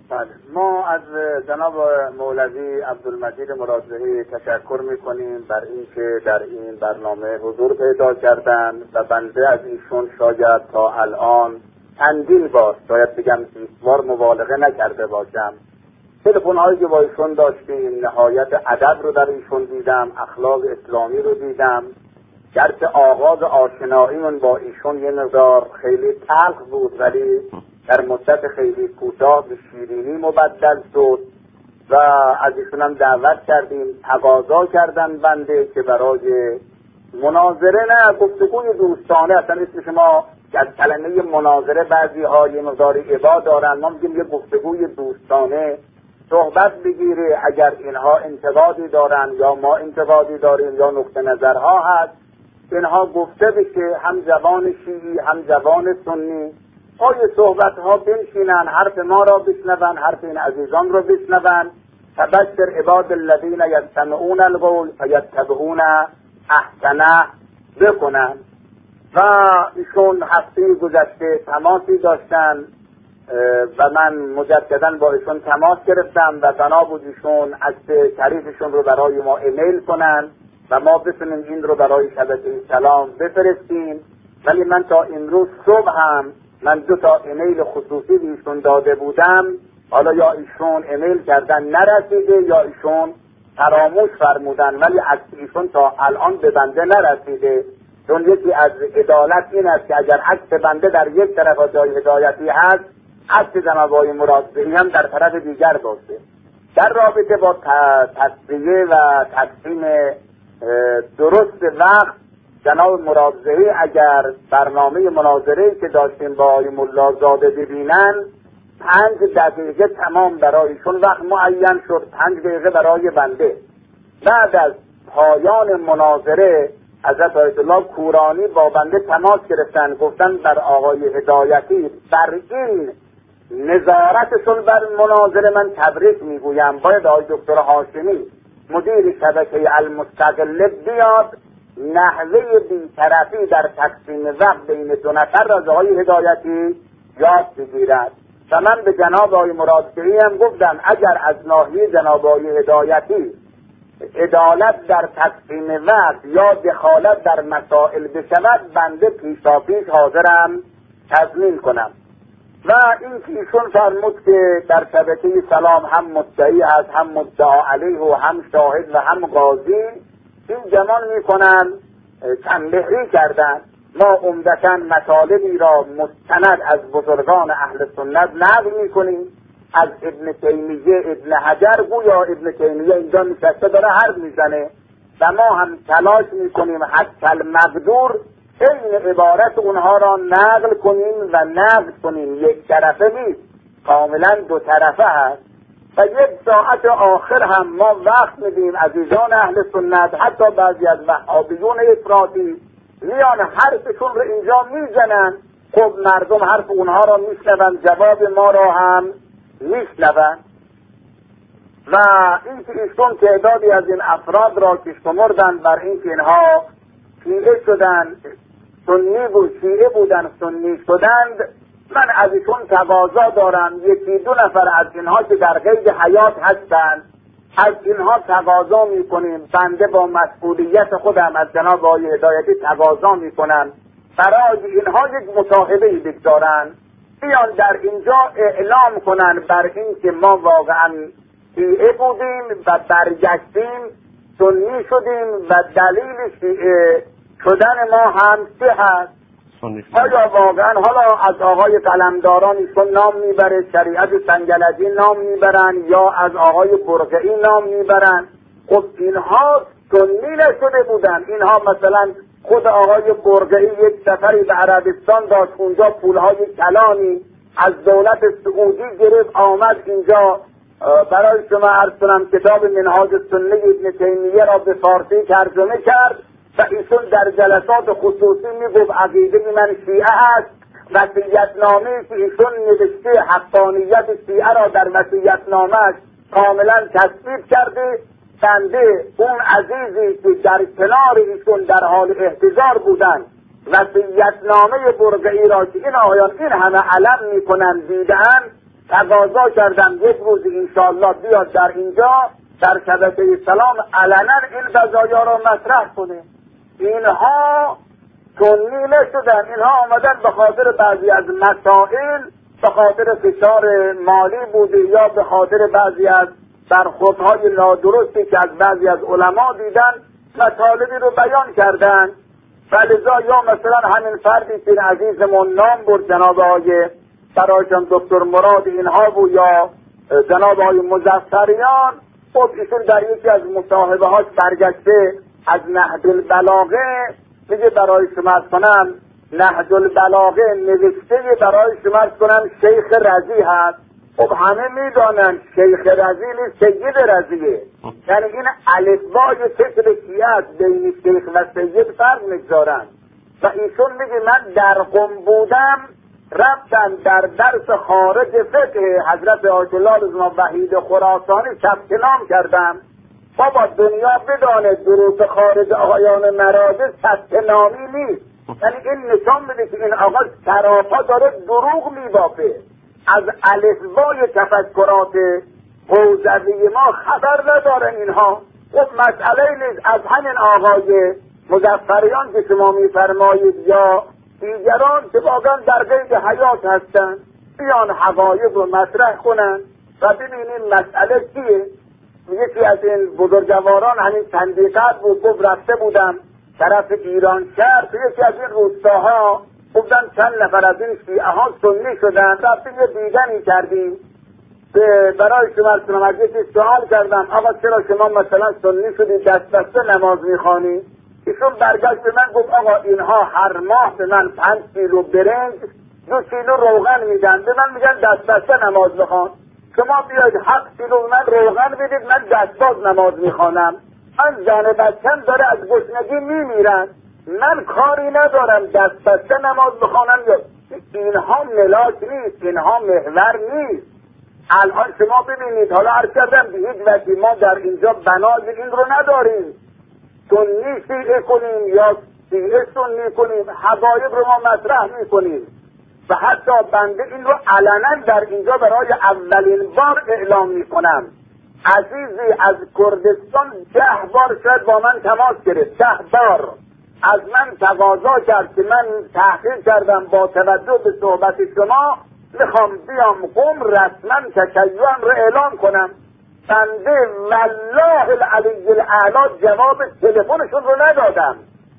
بله، ما از جناب مولوی عبدالمجید مرادزهی تشکر میکنیم بر اینکه در این برنامه حضور پیدا کردن و بنده از ایشون شاید تا الان چندین بار، شاید بگم 20 بار مبالغه نکرده باشم. تلفن‌هایی که با ایشون داشتیم نهایت ادب رو در ایشون دیدم، اخلاق اسلامی رو دیدم. گرچه آغاز آشناییمون با ایشون یه مقدار خیلی تلخ بود، ولی در مدت خیلی کوتاه به شیرینی مبدل شد و از ایشون هم دعوت کردیم. تقاضا کردن بنده که برای مناظره، نه گفتگوی دوستانه، اصلا اسم شما از کلمه مناظره بعضی ها یه مقداری ابا دارن، ما میگیم یه گفتگوی دوستانه صحبت بگیره. اگر اینها انتقادی دارن یا ما انتقادی داریم یا نقطه نظرها هست، اینها گفته بشه، هم زبان شیعی هم زبان سنی، پای صحبت ها بنشینن، حرف ما را بشنون، حرف این عزیزان را بشنون. فبشر عباد الذین یستمعون القول فیتبعون احسنه بکنن. و ایشون هفته گذشته تماسی داشتن و من مجددا با ایشون تماس گرفتم و بنا بود ایشون عکس شریفشون رو برای ما ایمیل کنن و ما بتونیم این رو برای شبکه سلام بفرستیم. ولی من تا امروز صبح هم من 2 ایمیل خصوصی به ایشون داده بودم، حالا یا ایشون ایمیل کردن نرسیده یا ایشون فراموش فرمودن، ولی عکس ایشون تا الان به بنده نرسیده. چون یکی از عدالت این است که اگر عکس بنده در یک طرف جای هدایتی هست، عکس جناب آقای مرادزهی هم در طرف دیگر باشه. در رابطه با تصفیه و تقسیم درست وقت، جناب مرادزهی اگر برنامه مناظره‌ای که داشتیم با آقای ملازاده ببینن، 5 دقیقه تمام برایشون وقت معین شد، 5 دقیقه برای بنده. بعد از پایان مناظره حضرت آیت الله کورانی با بنده تماس گرفتن، گفتن بر آقای هدایتی بر این نظارتشون بر مناظره من تبریک میگویم. باید آقای دکتر هاشمی مدیر شبکه المستقله بیاد نحوه بی‌طرفی در تقسیم وقت بین 2 نفر را از آقای هدایتی یاد بگیرد. و من به جناب آقای مرادزهی هم گفتم اگر از ناحیه جناب آقای هدایتی عدالت در تقسیم وقت یا دخالت در مسائل بشود، بنده پیشاپیش حاضرم تضمین کنم. و این که ایشون فرمود که در شبکه سلام هم مدعی هست، هم مدعا علیه و هم شاهد و هم قاضی، این گمان میکنن تنبیهی کردن. ما عمدتاً مطالبی را مستند از بزرگان اهل سنت نقل میکنیم، از ابن تیمیه، ابن حجر. گویا ابن تیمیه اینجا نشسته داره حرف میزنه و ما هم تلاش میکنیم حتی المقدور این عبارت اونها را نقل کنیم و نقد کنیم. یک طرفه نیست، کاملا 2 طرفه هست. و 1 ساعت آخر هم ما وقت میدیم عزیزان اهل سنت، حتی بعضی از وهابیون افراطی میان حرفشون رو اینجا میزنن. خب مردم حرف اونها را میشنون، جواب ما را هم میشنون. و این که ایشون تعدادی از این افراد را که شمردن بر این که اینها شیعه شدن، سنی بود، شیعه بودن سنی شدند، من از ایشون تقاضا دارم 1-2 نفر از اینها که در قید حیات هستند، از اینها تقاضا میکنیم. بنده با مسئولیت خودم از جناب آقای هدایتی تقاضا میکنم برای اینها یک مصاحبه‌ای بگذارن، بیان در اینجا اعلام کنن بر این که ما واقعا شیعه بودیم و برگشتیم سنی شدیم و دلیل شیعه شدن ما هم چه هست. آیا واقعا حالا از آقای قلمداران ایشون نام میبره، شریعت سنگلجی نام میبرن یا از آقای برقعی نام میبرن؟ خب اینها سنی نشده بودن. اینها مثلا خود آقای برقعی یک سفری به عربستان داشت، اونجا پولهای کلانی از دولت سعودی گرفت، آمد اینجا. برای شما عرض کنم کتاب منهاج السنه ابن تیمیه را به فارسی ترجمه کرد و ایشون در جلسات خصوصی میگفت عقیده من شیعه است. وصیت‌نامه‌ای که ایشون نوشته حقانیت شیعه را در وصیت‌نامه‌اش کاملا تصویب کرده. بنده اون عزیزی که در کنار ایشون در حال احتضار بودن وصیت‌نامه برقعی را که این آقایان این همه علم میکنن دیدن، تقاضا کردم یک روز انشاءالله بیاد در اینجا در شبکه سلام علنا این قضایا را مطرح کنه. اینها سنی نشدن، اینها آمدن به خاطر بعضی از مسائل، به خاطر فشار مالی بوده یا به خاطر بعضی از برخوردهای نادرستی که از بعضی از علما دیدن مطالبی رو بیان کردن. فلذا یا مثلا همین فردی که عزیزمون نام برد جناب آقای برایشان دکتر مراد اینها بود یا جناب آقای مظفریان، خب ایشون در یکی از مصاحبه هاش برگشته از نهج البلاغه میگه برای شما از کنم نهج البلاغه نوشته برای شما از کنم شیخ رضی هست. خب همه میدانن شیخ رضی نیست، سید رضیه. یعنی این الفبای فکر شیعه بین شیخ و سید فرق میگذارن و ایشون میگه من در قم بودم رفتم در درس خارج فقه حضرت آیت الله رضا وحید خراسانی ثبت نام کردم. بابا دنیا بدانه دروس خارج آقایان مراجع ثبت نامی نیست. یعنی این نشان میده که این آقا سراپا داره دروغ میبافه، از الفبای تفکرات حوزوی ما خبر ندارن اینها. خب مسئله نیست، از همین آقای مظفریان که شما میفرمایید یا دیگران که واقعا در قید حیات هستن بیان حقایق رو مطرح کنن و ببینیم مسئله چیه. یکی از این بزرگواران همین تندیقت بود، گفت رفته بودم طرف ایران شهر تو یکی از این روستاها، گفتن چند نفر از این شیعه ها سنی شدن، رفتیم یه دیدنی کردیم برای شما از یکی سوال کردم آقا چرا شما مثلا سنی شدی دست بسته نماز میخوانی؟ ایشون برگشت به من گفت آقا اینها هر ماه به من 5 کیلو برنج 2 کیلو روغن میدن، به من میگن دست بسته نماز بخوان. شما بیاید 7 کیلو من روغن بدید من دستباز نماز میخوانم. من زن بچم داره از گشنگی میمیرن، من کاری ندارم دست بسته نماز بخوانم. یا اینها ملاک نیست، اینها محور نیست. الان شما ببینید، حالا عرض کردم به هیچ وجه ما در اینجا بنای این رو نداریم سنی شیعه کنیم یا شیعه سنی کنیم، حقایق رو ما مطرح میکنیم و حتی بنده این رو علنا در اینجا برای اولین بار اعلام میکنم. عزیزی از کردستان 10 بار شاید با من تماس گرفت، 10 بار از من تقاضا کرد که من تحقیق کردم با توجه به صحبت شما میخوام بیام قم رسما تشیعم رو اعلام کنم. بنده والله العلی الاعلی جواب تلفنشون رو ندادم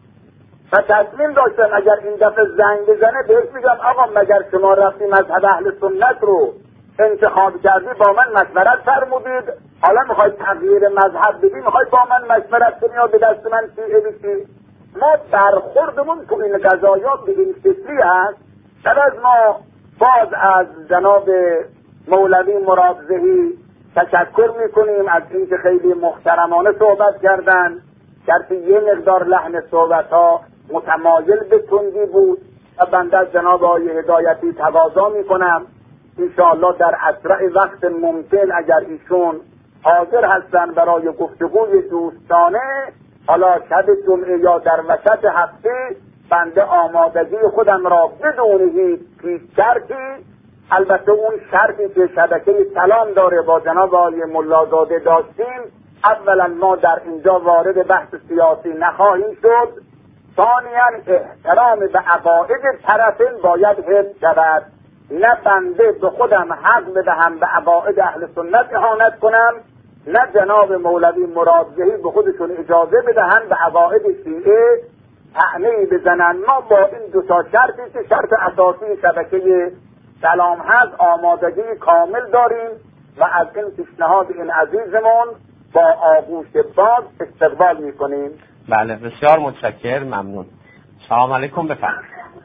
و تصمیم داشتم اگر این دفعه زنگ بزنه بهش میگم آقا مگر شما رفتی مذهب اهل سنت رو انتخاب کردی با من مشورت فرمودید، حالا میخواید تغییر مذهب بدی، میخواید با من مشورت کنی یا به دست من شیعه بشی؟ ما برخوردمون تو این قضایا به این شکلی هست. بعد از ما باز از جناب مولوی مرادزهی تشکر میکنیم از اینکه خیلی محترمانه صحبت کردن، گرچه یه مقدار لحن صحبت ها متمایل به تندی بود و بنده از جناب آقای هدایتی تقاضا میکنم انشاءالله در اسرع وقت ممکن اگر ایشون حاضر هستن برای گفتگوی دوستانه، حالا شب جمعه یا در وسط هفته، بنده آمادگی خودم را بدون هیچ شرطی، البته اون شرطی که شبکه سلام داره با جناب آقای ملازاده داشتیم، اولا ما در اینجا وارد بحث سیاسی نخواهیم شد، ثانیا احترام به عقاید طرفین باید حفظ شود. نه بنده به خودم حق بدهم به عقاید اهل سنت اهانت کنم، نه جناب مولوی مرادزهی به خودشون اجازه بدهند به عقاید شیعه طعنه‌ای بزنن. ما با این 2 شرطی که شرط اساسی شبکه سلام هست آمادگی کامل داریم و از این پیشنهاد این عزیزمون با آغوش باز استقبال میکنیم. بله بسیار متشکرم، ممنون. سلام علیکم، بفرمایید.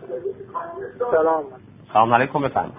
سلام علیکم، بفرمایید.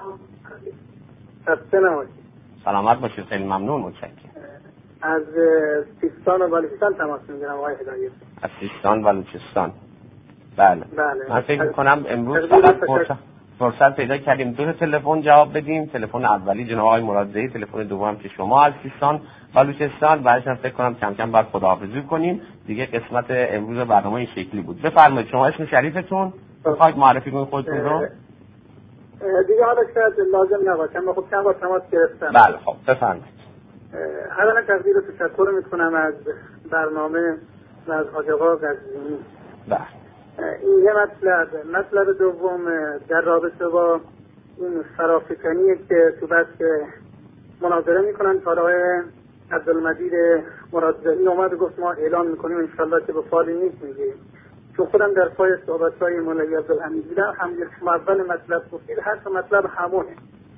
سلامت باشید، خیلی ممنون، متشکرم. از سیستان و بلوچستان تماس میگیرم آقای هدایت. از سیستان و بلوچستان. بله. من فکر میکنم امروز فقط فرصت پیدا کردیم 2 تلفن جواب بدیم. تلفن اولی جناب آقای مرادزهی، تلفن دوم که شما از سیستان بلوچستان. بعدش هم فکر کنم کم کم بعد خداحافظی کنیم دیگه. قسمت امروز برنامه این شکلی بود. بفرمایید شما اسم شریفتون بخواید معرفی کنید خودتون رو. دیگه حالا شاید لازم نباشه، اما خب چند بار تماس گرفتم. بله خب بفرمایید. اولا تقدیر و تشکر میکنم از برنامه و از حاج آقا قزوینی. بله. این یه مطلب دوم در رابطه با این فرافکنی که تو بحث مناظره میکنن کارهای عبدالمجید مرادزایی اومد و گفت ما اعلان میکنیم انشالله که به فالی نیست میگیم، چون خودم در پای صحبتهای مولوی عبدالحمید دیدم همونجور که اول مطلب گفتید هر مطلب همونه،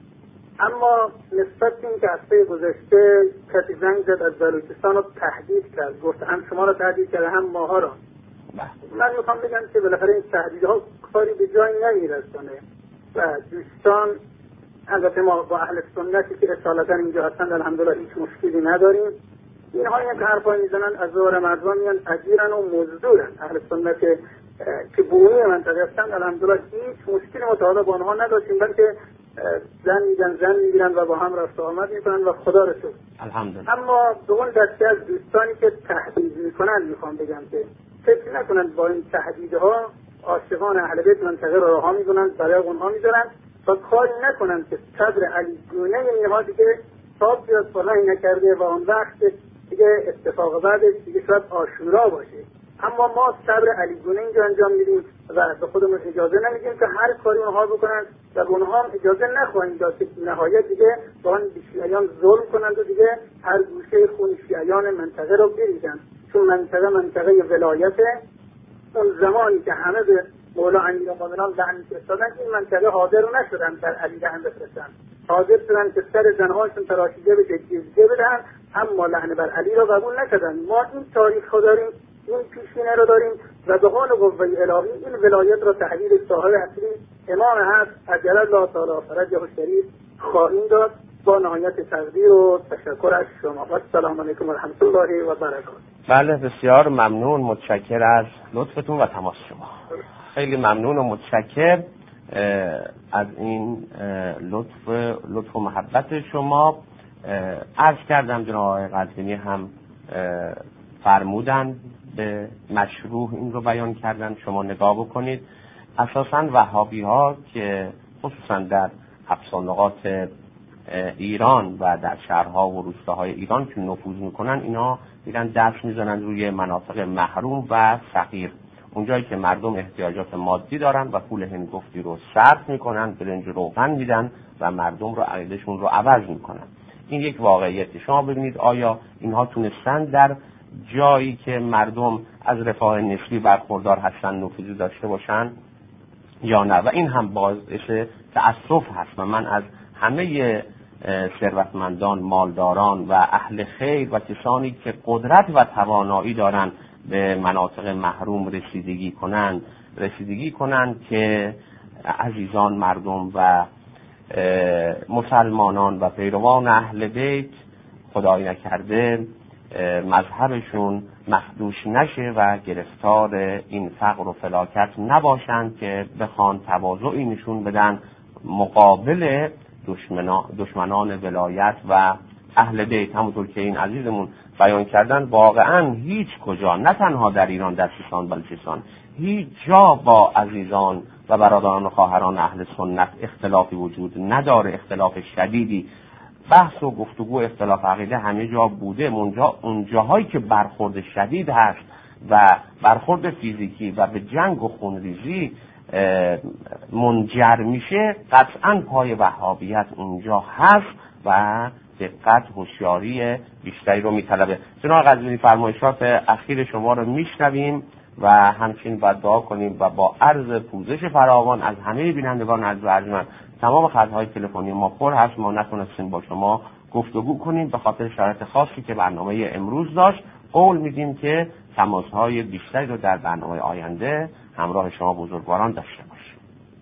اما نسبت این که هفته گذشته کسی زنگ زد از بلوچستان رو تهدید کرد، گفت هم شما رو تهدید کرده هم ماها رو. من میخوام بگم که بالاخره این تهدیدها کاری به جای نمیرسونه و دوستان، البته ما با اهل سنتی که اصالتا اینجا هستند الحمدلله هیچ مشکلی نداریم، اینها یک حرفای میزنن از ظهر مردم میان اجیرن و مزدورن. اهل سنت که بومی منطقه هستند الحمدلله هیچ مشکلی متعالی با آنها نداشتیم، بلکه زن میگیرن و با هم رفت آمد میکنن و خدا رو شکر الحمدلله. اما به اون دسته از دوستانی که تهدید میکنن میخوام بگم که فکر نکنن با این تهدیدها عاشقان اهل بیت منطقه رو رها میکنن، برای اونها میذارن و کاری نکنن که صدر علی گونه اینها دیگه صاحب بیاد فلان نکرده و اون وقت دیگه اتفاق بعدش دیگه شاید عاشورا باشه. اما ما صبر علی گونه اینجا انجام میدیم و به خودمون اجازه نمیدیم که هر کاری اونها بکنن و به اونها اجازه نخواهیم داد که نهایت دیگه با اون شیعیان ظلم کنند و دیگه هر گوشه خون شیعیان منطقه رو بریزن، چون منطقه ولایته. اون زمانی که همه به مولا امیرالمومنین لعنت فرستادن این منطقه حاضر نشدن در علی لعنت بفرستن، حاضر شدن که سر زنهاشون تراشیده بشه جزیه بدن، اما لعنت بر علی رو قبول نکردن. ما این تاریخ رو داریم، این پیشینه رو داریم و به قول قوه الهی این ولایت رو تحویل صاحب اصلی امام هست عجل الله تعالی فرجه الشریف خواهیم داد. با نهایت تقدیر و تشکر از شما و السلام علیکم و رحمت الله و برکاته. بله بسیار ممنون، متشکر از لطفتون و تماس شما. خیلی ممنون و متشکر از این لطف و محبت شما. عرض کردم جناب آقای قزوینی هم فرمودن به مشروع این رو بیان کردن. شما نگاه بکنید اساساً وهابی ها که خصوصاً در افسانقات ایران و در شهرها و روستاهای ایران که نفوذ میکنن، اینا میرن دست میزنن روی مناطق محروم و فقیر، اونجایی که مردم احتیاجات مادی دارن و پول هنگفتی رو صرف میکنن، برنج روغن میدن و مردم رو عقیدهشون رو عوض میکنن. این یک واقعیت. شما ببینید آیا اینها تونستن در جایی که مردم از رفاه نسبی برخوردار هستن نفوذی داشته باشن یا نه؟ و این هم باعث تأسف هست و من از همه ثروتمندان، مالداران و اهل خیر و کسانی که قدرت و توانایی دارند به مناطق محروم رسیدگی کنند که عزیزان مردم و مسلمانان و پیروان اهل بیت خدای نکرده مذهبشون مخدوش نشه و گرفتار این فقر و فلاکت نباشند که بخوان تواضعی نشون بدن مقابل دشمنان ولایت و اهل بیت. همونطور که این عزیزمون بیان کردن واقعا هیچ کجا، نه تنها در ایران، در سیستان بلوچستان، هیچ جا با عزیزان و برادران و خواهران اهل سنت اختلافی وجود نداره، اختلاف شدیدی. بحث و گفتگو اختلاف عقیده همه جا بوده، اون جاهایی که برخورد شدید هست و برخورد فیزیکی و به جنگ و خونریزی منجر میشه، قطعا پای وهابیت اونجا هست و دقت هوشیاری بیشتری رو میطلبه. جناب قزوینی فرمایشات اخیر شما رو میشنویم و همچنین باید دعا کنیم و با عرض پوزش فراوان از همه بینندگان عزیز و ارجمند، تمام خطهای تلفنی ما پر هست، ما نتونستیم با شما گفتگو کنیم به خاطر شرایط خاصی که برنامه امروز داشت. قول میدیم که تماسهای بیشتری رو در برنامه آینده همراه شما بزرگواران داشته باشیم.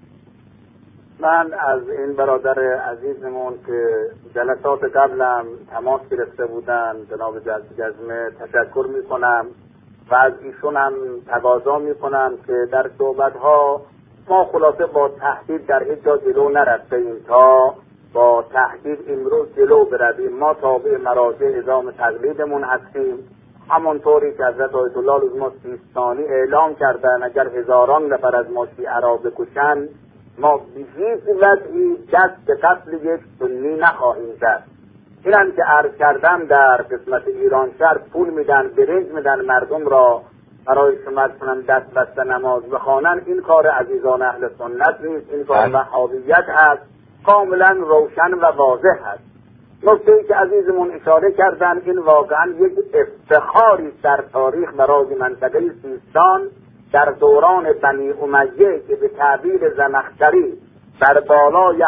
من از این برادر عزیزمون که جلسات قبلم تماس گرفته بودن، جناب جزمه، تشکر میکنم و از ایشون هم تقاضا میکنم که در صحبتها ما خلاصه با تهدید در هیچ جا جلو نرفتیم تا با تهدید امروز جلو برویم. ما تابع مراجع نظام تقلیدمون هستیم، همونطوری که حضرت آیت الله العظمی سیستانی اعلام کردن اگر هزاران نفر از ما شیعه را بکشن ما به هیچ وجهی دست به قتل یک سنی نخواهیم زد. اینم که عرض کردم در قسمت ایران شهر پول میدن، برنج میدن مردم را برای شمت کنن دست بسته نماز بخوانن، این کار عزیزان اهل سنت نیست، این کار وهابیت هست، کاملا روشن و واضح هست. نکته‌ای که عزیزمون اشاره کردن این واقعا یک افتخاری در تاریخ برای منطقه سیستان در دوران بنی امیه که به تعبیر زمخشری در بالای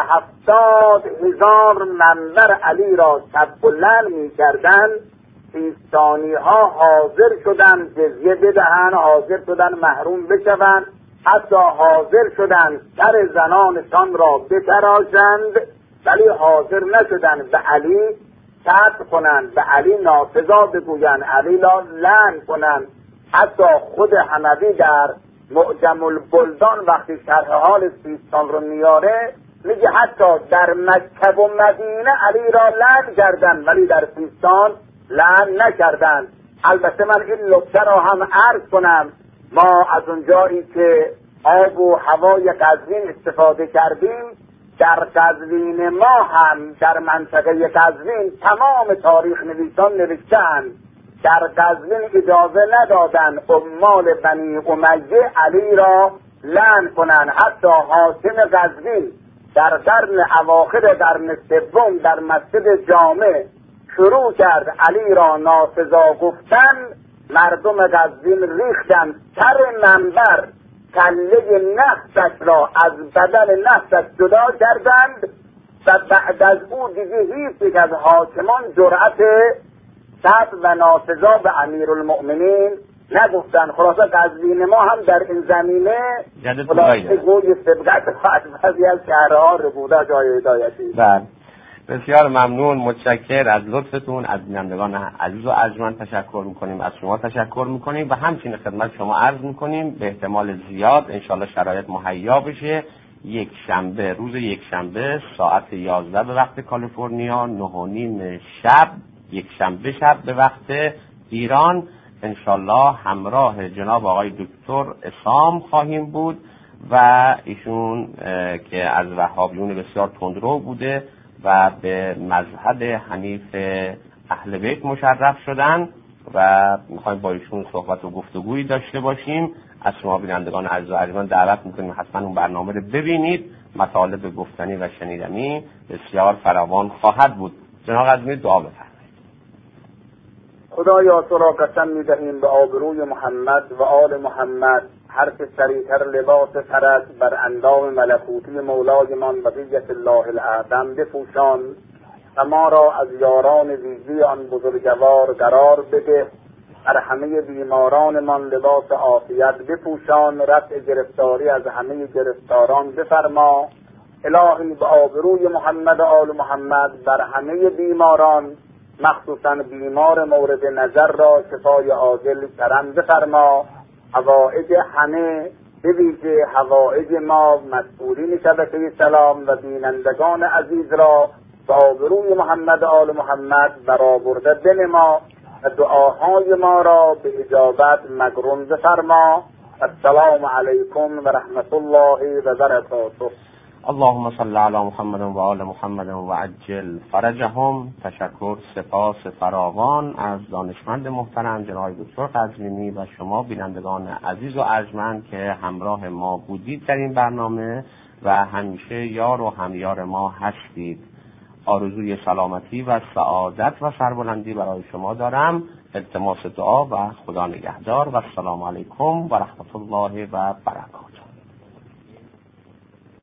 70,000 منبر علی را چپ و لعن می‌کردند، سیستانی ها حاضر شدن جزیه بدهن، حاضر شدن محروم بشوند، حتی حاضر شدن سر زنانشان را بتراشند، ولی حاضر نشدن به علی شتم کنند، به علی ناسزا بگویند، علی را لعن کنند. حتی خود حموی در معجم البلدان وقتی شرح حال سیستان رو میاره میگه حتی در مکه و مدینه علی را لعن کردند ولی در سیستان لعن نکردند. البته من این نکته را هم عرض کنم، ما از اونجایی که آب و هوای قزوین استفاده کردیم، در قزوین ما هم در منطقه قزوین تمام تاریخ نویسان نوشتند در قزوین اجازه ندادن عمال بنی امیه علی را لعن کنند. حتی حاکم قزوین در قرن اواخر قرن سوم در مسجد جامع شروع کرد علی را ناسزا گفتن، مردم قزوین ریختن سر منبر، کله نحسش را از بدن نحسش جدا کردند و بعد از او دیگه هیچ یک از حاکمان جرأت شتم و ناسزا به امیرالمؤمنین نگفتن. خلاصه قزوین ما هم در این زمینه خلاصه گوی سبقت و از بعضی از شهرها رو بوده جای هدایتی. بله، بسیار ممنون، متشکر از لطفتون. از بینندگان عزیز و ارجمند تشکر میکنیم، از شما تشکر میکنیم و همچنین خدمت شما عرض میکنیم به احتمال زیاد انشالله شرایط مهیا بشه، یک شنبه، روز یک شنبه ساعت 11 به وقت کالیفرنیا، 9:30 شب یک شنبه شب به وقت ایران انشالله همراه جناب آقای دکتر اسام خواهیم بود و ایشون که از وهابیون بسیار تندرو بوده و به مذهب حنیف اهل بیت مشرف شدن و میخوایم با ایشون صحبت و گفتگویی داشته باشیم. از شما بینندگان عزیز و ارجمند دعوت میکنیم حتما اون برنامه رو ببینید، مطالب گفتنی و شنیدنی بسیار فراوان خواهد بود. جناب قزوینی دعا بفرمایید. خدایا تو را قسم میدهیم به آبروی محمد و آل محمد، هر که سریعتر لباس فرج بر اندام ملکوتی مولای من بقیت الله الاعظم بپوشان و ما را از یاران ویژه آن بزرگوار قرار بده، بر همه بیماران من لباس عافیت بپوشان، رفع گرفتاری از همه گرفتاران بفرما. الهی به آبروی محمد و آل محمد بر همه بیماران مخصوصا بیمار مورد نظر را شفای عاجل کرم بفرما. حوائج همه به ویژه حوائج ما مسئولین شبکه سلام و بینندگان عزیز را به آبروی محمد و آل محمد برآورده بنما و دعاهای ما را به اجابت مقرون بفرما. السلام علیکم و رحمت الله و برکاته. اللهم صل علی محمد و آل محمد و عجل فرجهم. تشکر، سپاس فراوان از دانشمند محترم جناب دکتر قزوینی و شما بینندگان عزیز و ارجمند که همراه ما بودید در این برنامه و همیشه یار و همیار ما هستید. آرزوی سلامتی و سعادت و سربلندی برای شما دارم. التماس دعا و خدا نگهدار و السلام علیکم و رحمت الله و برکاته.